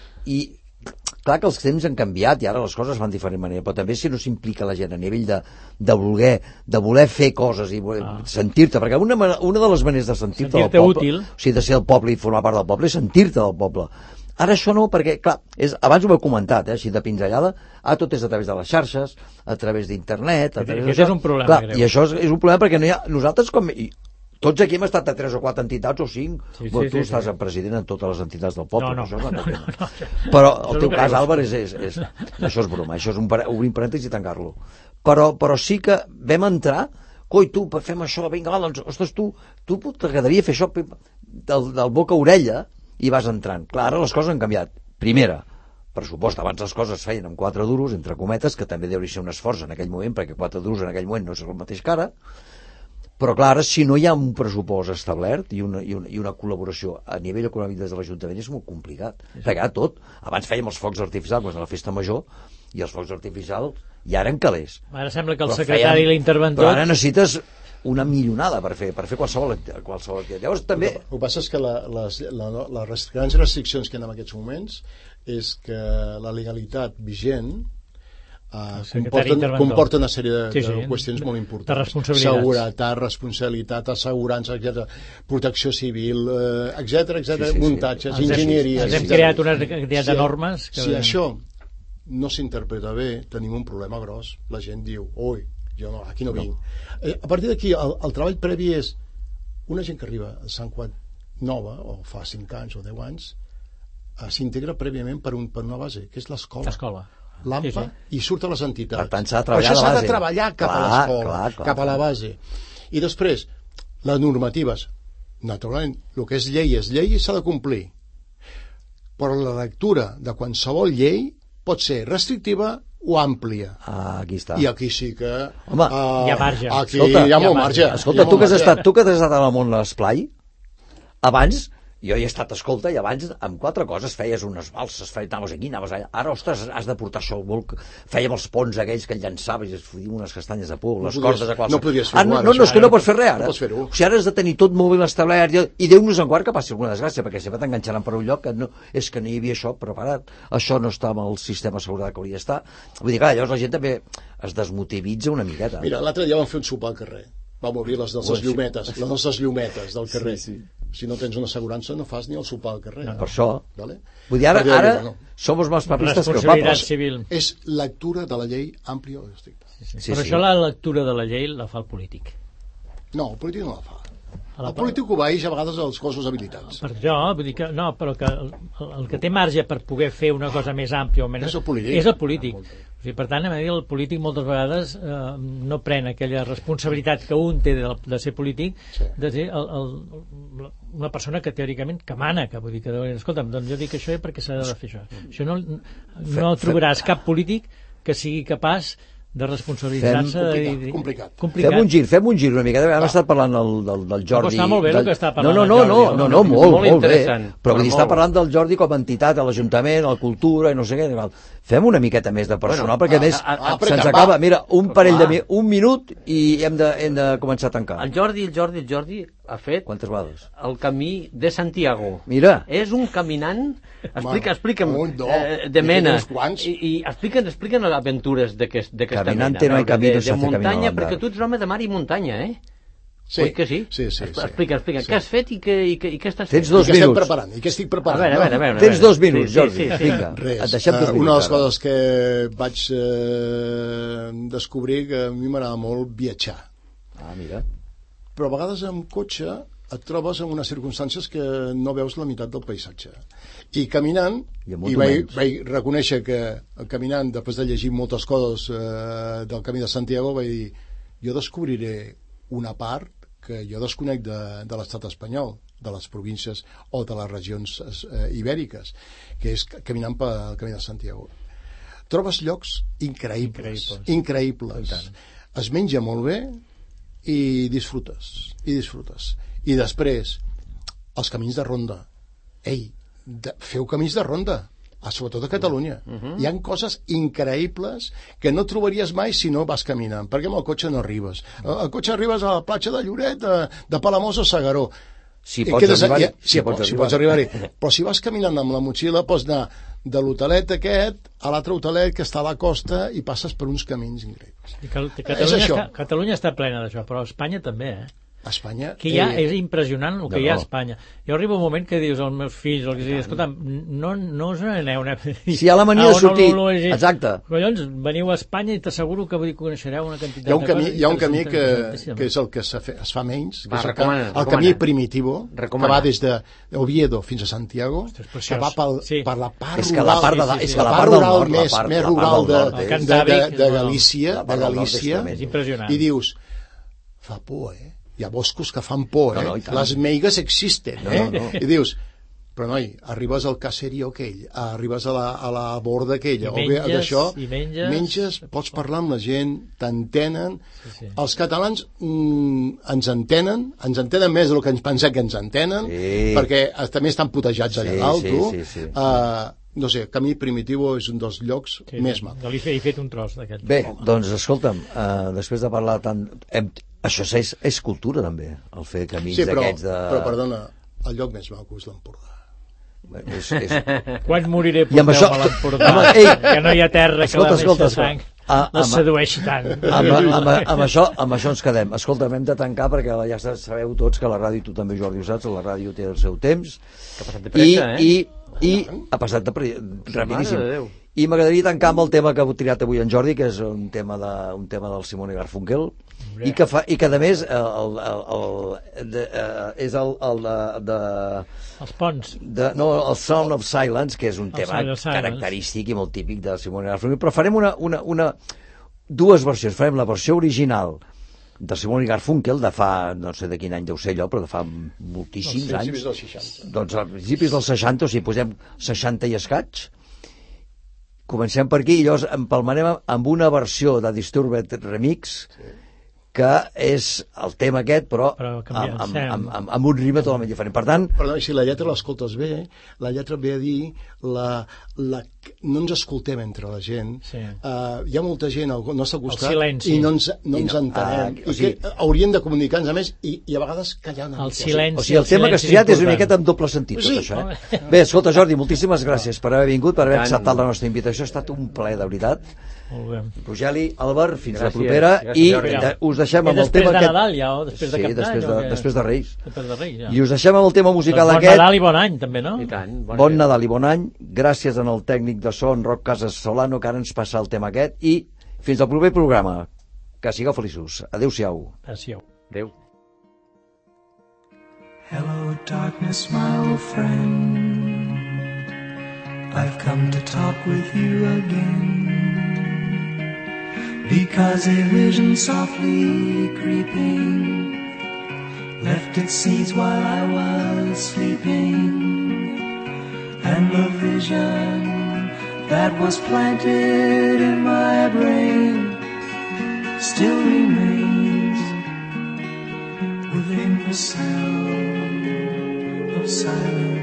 i clar que els temps han canviat i ara les coses van de diferent manera, però també si no s'implica la gent a nivell de, de, voler, de voler fer coses i voler, ah. sentir-te, perquè una, una de les maneres de sentir-te sentir del poble, útil. O sigui, de ser del poble i formar part del poble és sentir-te del poble. Ara això no, perquè, clar, és, abans ho heu comentat, eh, així de pinzellada, ah, tot és a través de les xarxes, a través d'internet... Això és un problema, clar, i això és, és un problema perquè no hi ha... Nosaltres, com... I, tots aquí hem estat a tres o quatre entitats o cinc, sí, sí, bueno, tu sí, estàs sí. president en totes les entitats del poble, no, no, això és no, no, no, no. Però el teu cas, Álvar, és, és, és, això és broma, això és un obrir parèntesis i tancar-lo. Però, però sí que vam entrar, coi, tu, fem això, vinga, va, doncs, ostres, tu, tu t'agradaria fer això del, del boca a orella, i vas entrant. Clar, ara les coses han canviat. Primera, pressupost, abans les coses es feien amb quatre duros, entre cometes, que també deuria ser un esforç en aquell moment, perquè quatre duros en aquell moment no és el mateix que ara, però clar, ara si no hi ha un pressupost establert i una, i una, i una col·laboració a nivell econòmic des de l'Ajuntament és molt complicat. Sí. Perquè ara tot, abans fèiem els focs artificials a la festa major, i els focs artificials ja eren calés. Ara sembla que el secretari i l'interventor... Però ara necessites una millonada per fer, per fer qualsevol, qualsevol activitat. Llavors també... El que passa és que la, les, la, les rest, grans restriccions que hi ha en aquests moments és que la legalitat vigent uh, comporta, comporta una sèrie de, sí, sí, de qüestions molt importants. De responsabilitats. Seguretat, responsabilitat, assegurança, etcètera, protecció civil, etcètera, etcètera, sí, sí, muntatges, sí. enginyeria... Ens hem, hem creat una quantitat si, de normes... Que... Si això no s'interpreta bé, tenim un problema gros. La gent diu, ui, jo no, aquí no vinc. Eh, a partir d'aquí, el, el treball previ és una gent que arriba a Sant Cugat nova, o fa cinc anys o deu anys, eh, s'integra prèviament per, un, per una base, que és l'escola. L'escola. L'A M P A, sí, sí. I surten les entitats. Per tant, s'ha de treballar per això s'ha de treballar cap clar, a l'escola, cap a la base. I després, les normatives. Naturalment, el que és llei és llei i s'ha de complir. Però la lectura de qualsevol llei pot ser restrictiva o àmplia. Ah, aquí està. I aquí sí que... Home, uh, hi ha marge. Aquí escolta, hi ha molt marge. Escolta, tu que has estat, tu que has estat al món l'esplai, abans, jo hi he estat, escolta, i abans amb quatre coses feies unes balses, feies, anaves aquí, anaves allà. Ara, ostres, has de portar això al volc. Fèiem els ponts aquells que llançaves i es fotíem unes castanyes de pou, no les podies, cordes a qualsevol... No podies fer-ho, ah, no, no, no, és que no pots fer res, ara. No pots fer-ho. O sigui, ara has de tenir tot molt ben establert i, i Déu-nos en guard que passi alguna desgràcia, perquè sempre t'enganxaran per un lloc que no, és que no hi havia això preparat. Això no està amb el sistema de seguretat que hauria d'estar. Vull dir, clar, llavors la gent també es desmotivitza una miqueta. Mira, l'altre dia vam fer un sopar al carrer. Vam obrir les nostres llumetes, les nostres llumetes del carrer. Sí, sí. Si no tens una assegurança no fas ni el sopar al carrer. No, per això. Vale? Vull dir, ara, ara no. som els més papistes que els papes. Civil. És lectura de la llei àmplia o estricta. Sí, sí. Sí, Però sí. això la lectura de la llei la fa el polític. No, el polític no la fa. El polític obeeix a vegades als cossos habilitats. Per això, vull dir que, no, però que el, el que té marge per poder fer una cosa més àmplia o menys és el polític. És el polític. O sigui, per tant, a dir, el polític moltes vegades eh, no pren aquella responsabilitat que un té de, de ser polític, sí. de ser el, el, una persona que teòricament que mana, que vull dir que, escolta'm, doncs jo dic això perquè s'ha de fer això. Això no, no trobaràs cap polític que sigui capaç de responsabilitzar-se. Complicat, de... complicat. complicat. Fem un gir, fem un gir una mica. Hem estat parlant del, del, del Jordi. Està molt bé del... el que està parlant. No, no, no, no, no, no, molt, molt, molt bé. Però vull dir, està parlant del Jordi com a entitat, a l'Ajuntament, a la cultura, i no sé què. Fem una miqueta més de personal, bueno, perquè a més ah, ah, se'ns acaba, mira, un parell de mi un minut i hem de, hem de començar a tancar. El Jordi, el Jordi, el Jordi ha fet quantes vegades? El camí de Santiago. Mira. És un caminant, explica, explica'm, un, dos, eh, de mena, i, i explica'ns, explica'ns les aventures d'aquesta mena. Caminante no hay camino, de, de muntanya, perquè tu ets home de mar i muntanya, eh? Sí, oi que sí? Sí, sí, sí. Explica, explica. Sí. Què has fet i què, i què, i què estàs fent? Tens dos I què minuts. estem preparant? I què estic preparant? A veure, a veure, a veure. Tens dos minuts, Jordi. Sí, sí, sí. Vinga, res. et deixem dos Uh, minuts. una de les ara. coses que vaig eh, descobrir que a mi m'agrada molt viatjar. Ah, mira. Però a vegades amb cotxe et trobes en unes circumstàncies que no veus la meitat del paisatge. I caminant, i, i vaig, vaig reconèixer que caminant, després de llegir moltes coses eh, del Camí de Santiago, vaig dir, jo descobriré una part que jo desconec de, de l'estat espanyol, de les províncies o de les regions eh, ibèriques, que és caminant pel Camí de Santiago. Trobes llocs increïbles, increïbles. increïbles. Es menja molt bé i disfrutes, i disfrutes. I després, els camins de ronda. Ei, de, feu camins de ronda, a, sobretot a Catalunya. Uh-huh. Hi ha coses increïbles que no trobaries mai si no vas caminant, perquè amb el cotxe no arribes. El cotxe arribes a la platja de Lloret, de, de Palamós o S'Agaró. Si pots arribar-hi. Ja, si, si pots, si pots arribar-hi. Però si vas caminant amb la motxilla, pots anar de l'hotelet aquest a l'altre hotelet que està a la costa i passes per uns camins increïbles. Catalunya, està, Catalunya està plena d'això, però Espanya també, eh? A Espanya... Que ja eh... és impressionant el que no, hi ha a Espanya. Jo arribo un moment que dius als meus fills, el que sigui, escolta, no, no us n'aneu... Si hi ha la mania de sortir, no, no exacte. Collons, veniu a Espanya i t'asseguro que vull dir, coneixereu una quantitat hi ha un camí, de coses. Hi ha un camí que, que és el que fe, es fa menys, que va, és el, recomana, el recomana. camí primitivo, recomana. que va des d'Oviedo fins a Santiago, Ostres, que va pel, sí. per la part és que rural, la part de, sí, sí, sí. és que la la part part del rural nord, més, part, més rural de, de, de, de, de Galícia, de Galícia, és impressionant. i dius, fa por, eh? Hi ha boscos que fan por, eh? No, no, les meigas existen, eh? No, no, no. I dius, però noi, arribes al caserío aquell, arribes a la, a la borda aquella, I menges, o bé d'això, i menges, menges, pots parlar amb la gent, t'entenen. Sí, sí. Els catalans mm, ens entenen, ens entenen més del que ens pensem que ens entenen, sí. perquè també estan putejats allà sí, dalt, sí, tu. Sí, sí, sí. Uh, no sé, Camí Primitivo és un dels llocs sí, més macs. Jo li he fet un tros d'aquest. Bé, doncs escolta'm, uh, després de parlar tant... Hem... Això és, és cultura també, el fer camins sí, però, d'aquests de... però perdona, el lloc més maco és l'Empordà. Bueno, és, és... Quan moriré porteu-me això... a l'Empordà? Que no hi ha terra escolta, que la escolta, deixa sang a, no sedueixi tant. Amb, amb, amb, amb, això, amb això ens quedem. Escolta, hem de tancar perquè ja sabeu tots que la ràdio, tu també, Jordi, ho saps, la ràdio té el seu temps. Que ha passat de pressa, I, eh? I, i ha passat de pre... rapidíssim. I m'agradaria tancar amb el tema que ha triat avui en Jordi, que és un tema, de, un tema del Simone Garfunkel, i que, fa, i que a més el, el, el, de, uh, és el, el de, de... Els ponts. De, no, el Sound of Silence, que és un el tema característic i molt típic de Simone Garfunkel, però farem una, una, una, dues versions. Farem la versió original de Simone Garfunkel de fa, no sé de quin any deu ser allò, però de fa moltíssims anys. Als principis dels seixanta. Doncs als principis dels seixanta, o sigui, posem seixanta i escaig. Comencem per aquí i llavors empalmarem amb una versió de Disturbed Remix, sí, que és el tema aquest, però, però amb, amb, amb, amb, amb un ritme totalment diferent. Per tant... Perdó, si la lletra l'escoltes bé, la lletra ve a dir la, la, no ens escoltem entre la gent. Sí. Uh, hi ha molta gent al nostre costat silenci. i no ens, no ens no, entenem. Ah, o sigui, I que hauríem de comunicar-nos a més i, i a vegades callar una el silenci, o sigui, el, el tema que has triat és una miqueta amb doble sentit, sí, tot això. Eh? Bé, escolta, Jordi, moltíssimes gràcies per haver vingut, per haver acceptat la nostra invitació. Ha estat un plaer, de veritat. Molt bé. Rogeli, Albert, fins gràcies, la propera. Gràcies, i de, us deixem amb el tema aquest... Després de aquest... Nadal, ja, o després de sí, Cap d'Any? després de, que... després de Reis. Després de Reis, ja. I us deixem amb el tema musical doncs bon aquest. Bon Nadal i bon any, també, no? I tant. Bon, bon Nadal i bon any. Gràcies en el tècnic de so, en Roc Casas Solano, que ara ens passa el tema aquest. I fins al proper programa. Que sigueu feliços. Adéu-siau. Adéu-siau. Adéu. Hello, darkness, my old friend. I've come to talk with you again. because a vision softly creeping left its seeds while I was sleeping, and the vision that was planted in my brain still remains within the sound of silence.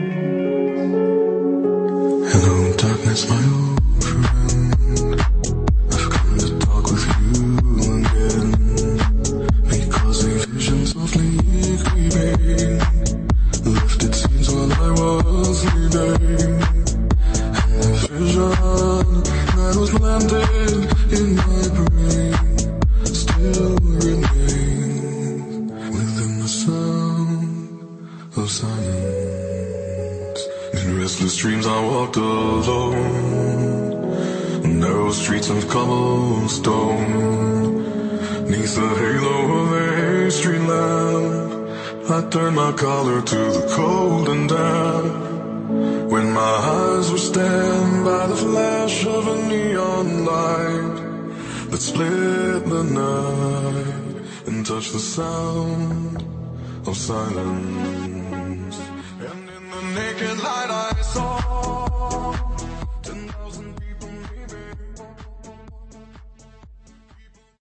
Hello, darkness, my old friend. I've come to talk with you again, because a vision softly creeping left its seeds while I was sleeping, and the vision that was planted in my brain still remains within the sound of silence. In restless dreams I walked alone, narrow streets of cobblestone, neath the halo of a street lamp, I turned my collar to the cold and damp, when my eyes were stabbed by the flash of a neon light that split the night and touched the sound of silence. And in the naked light I saw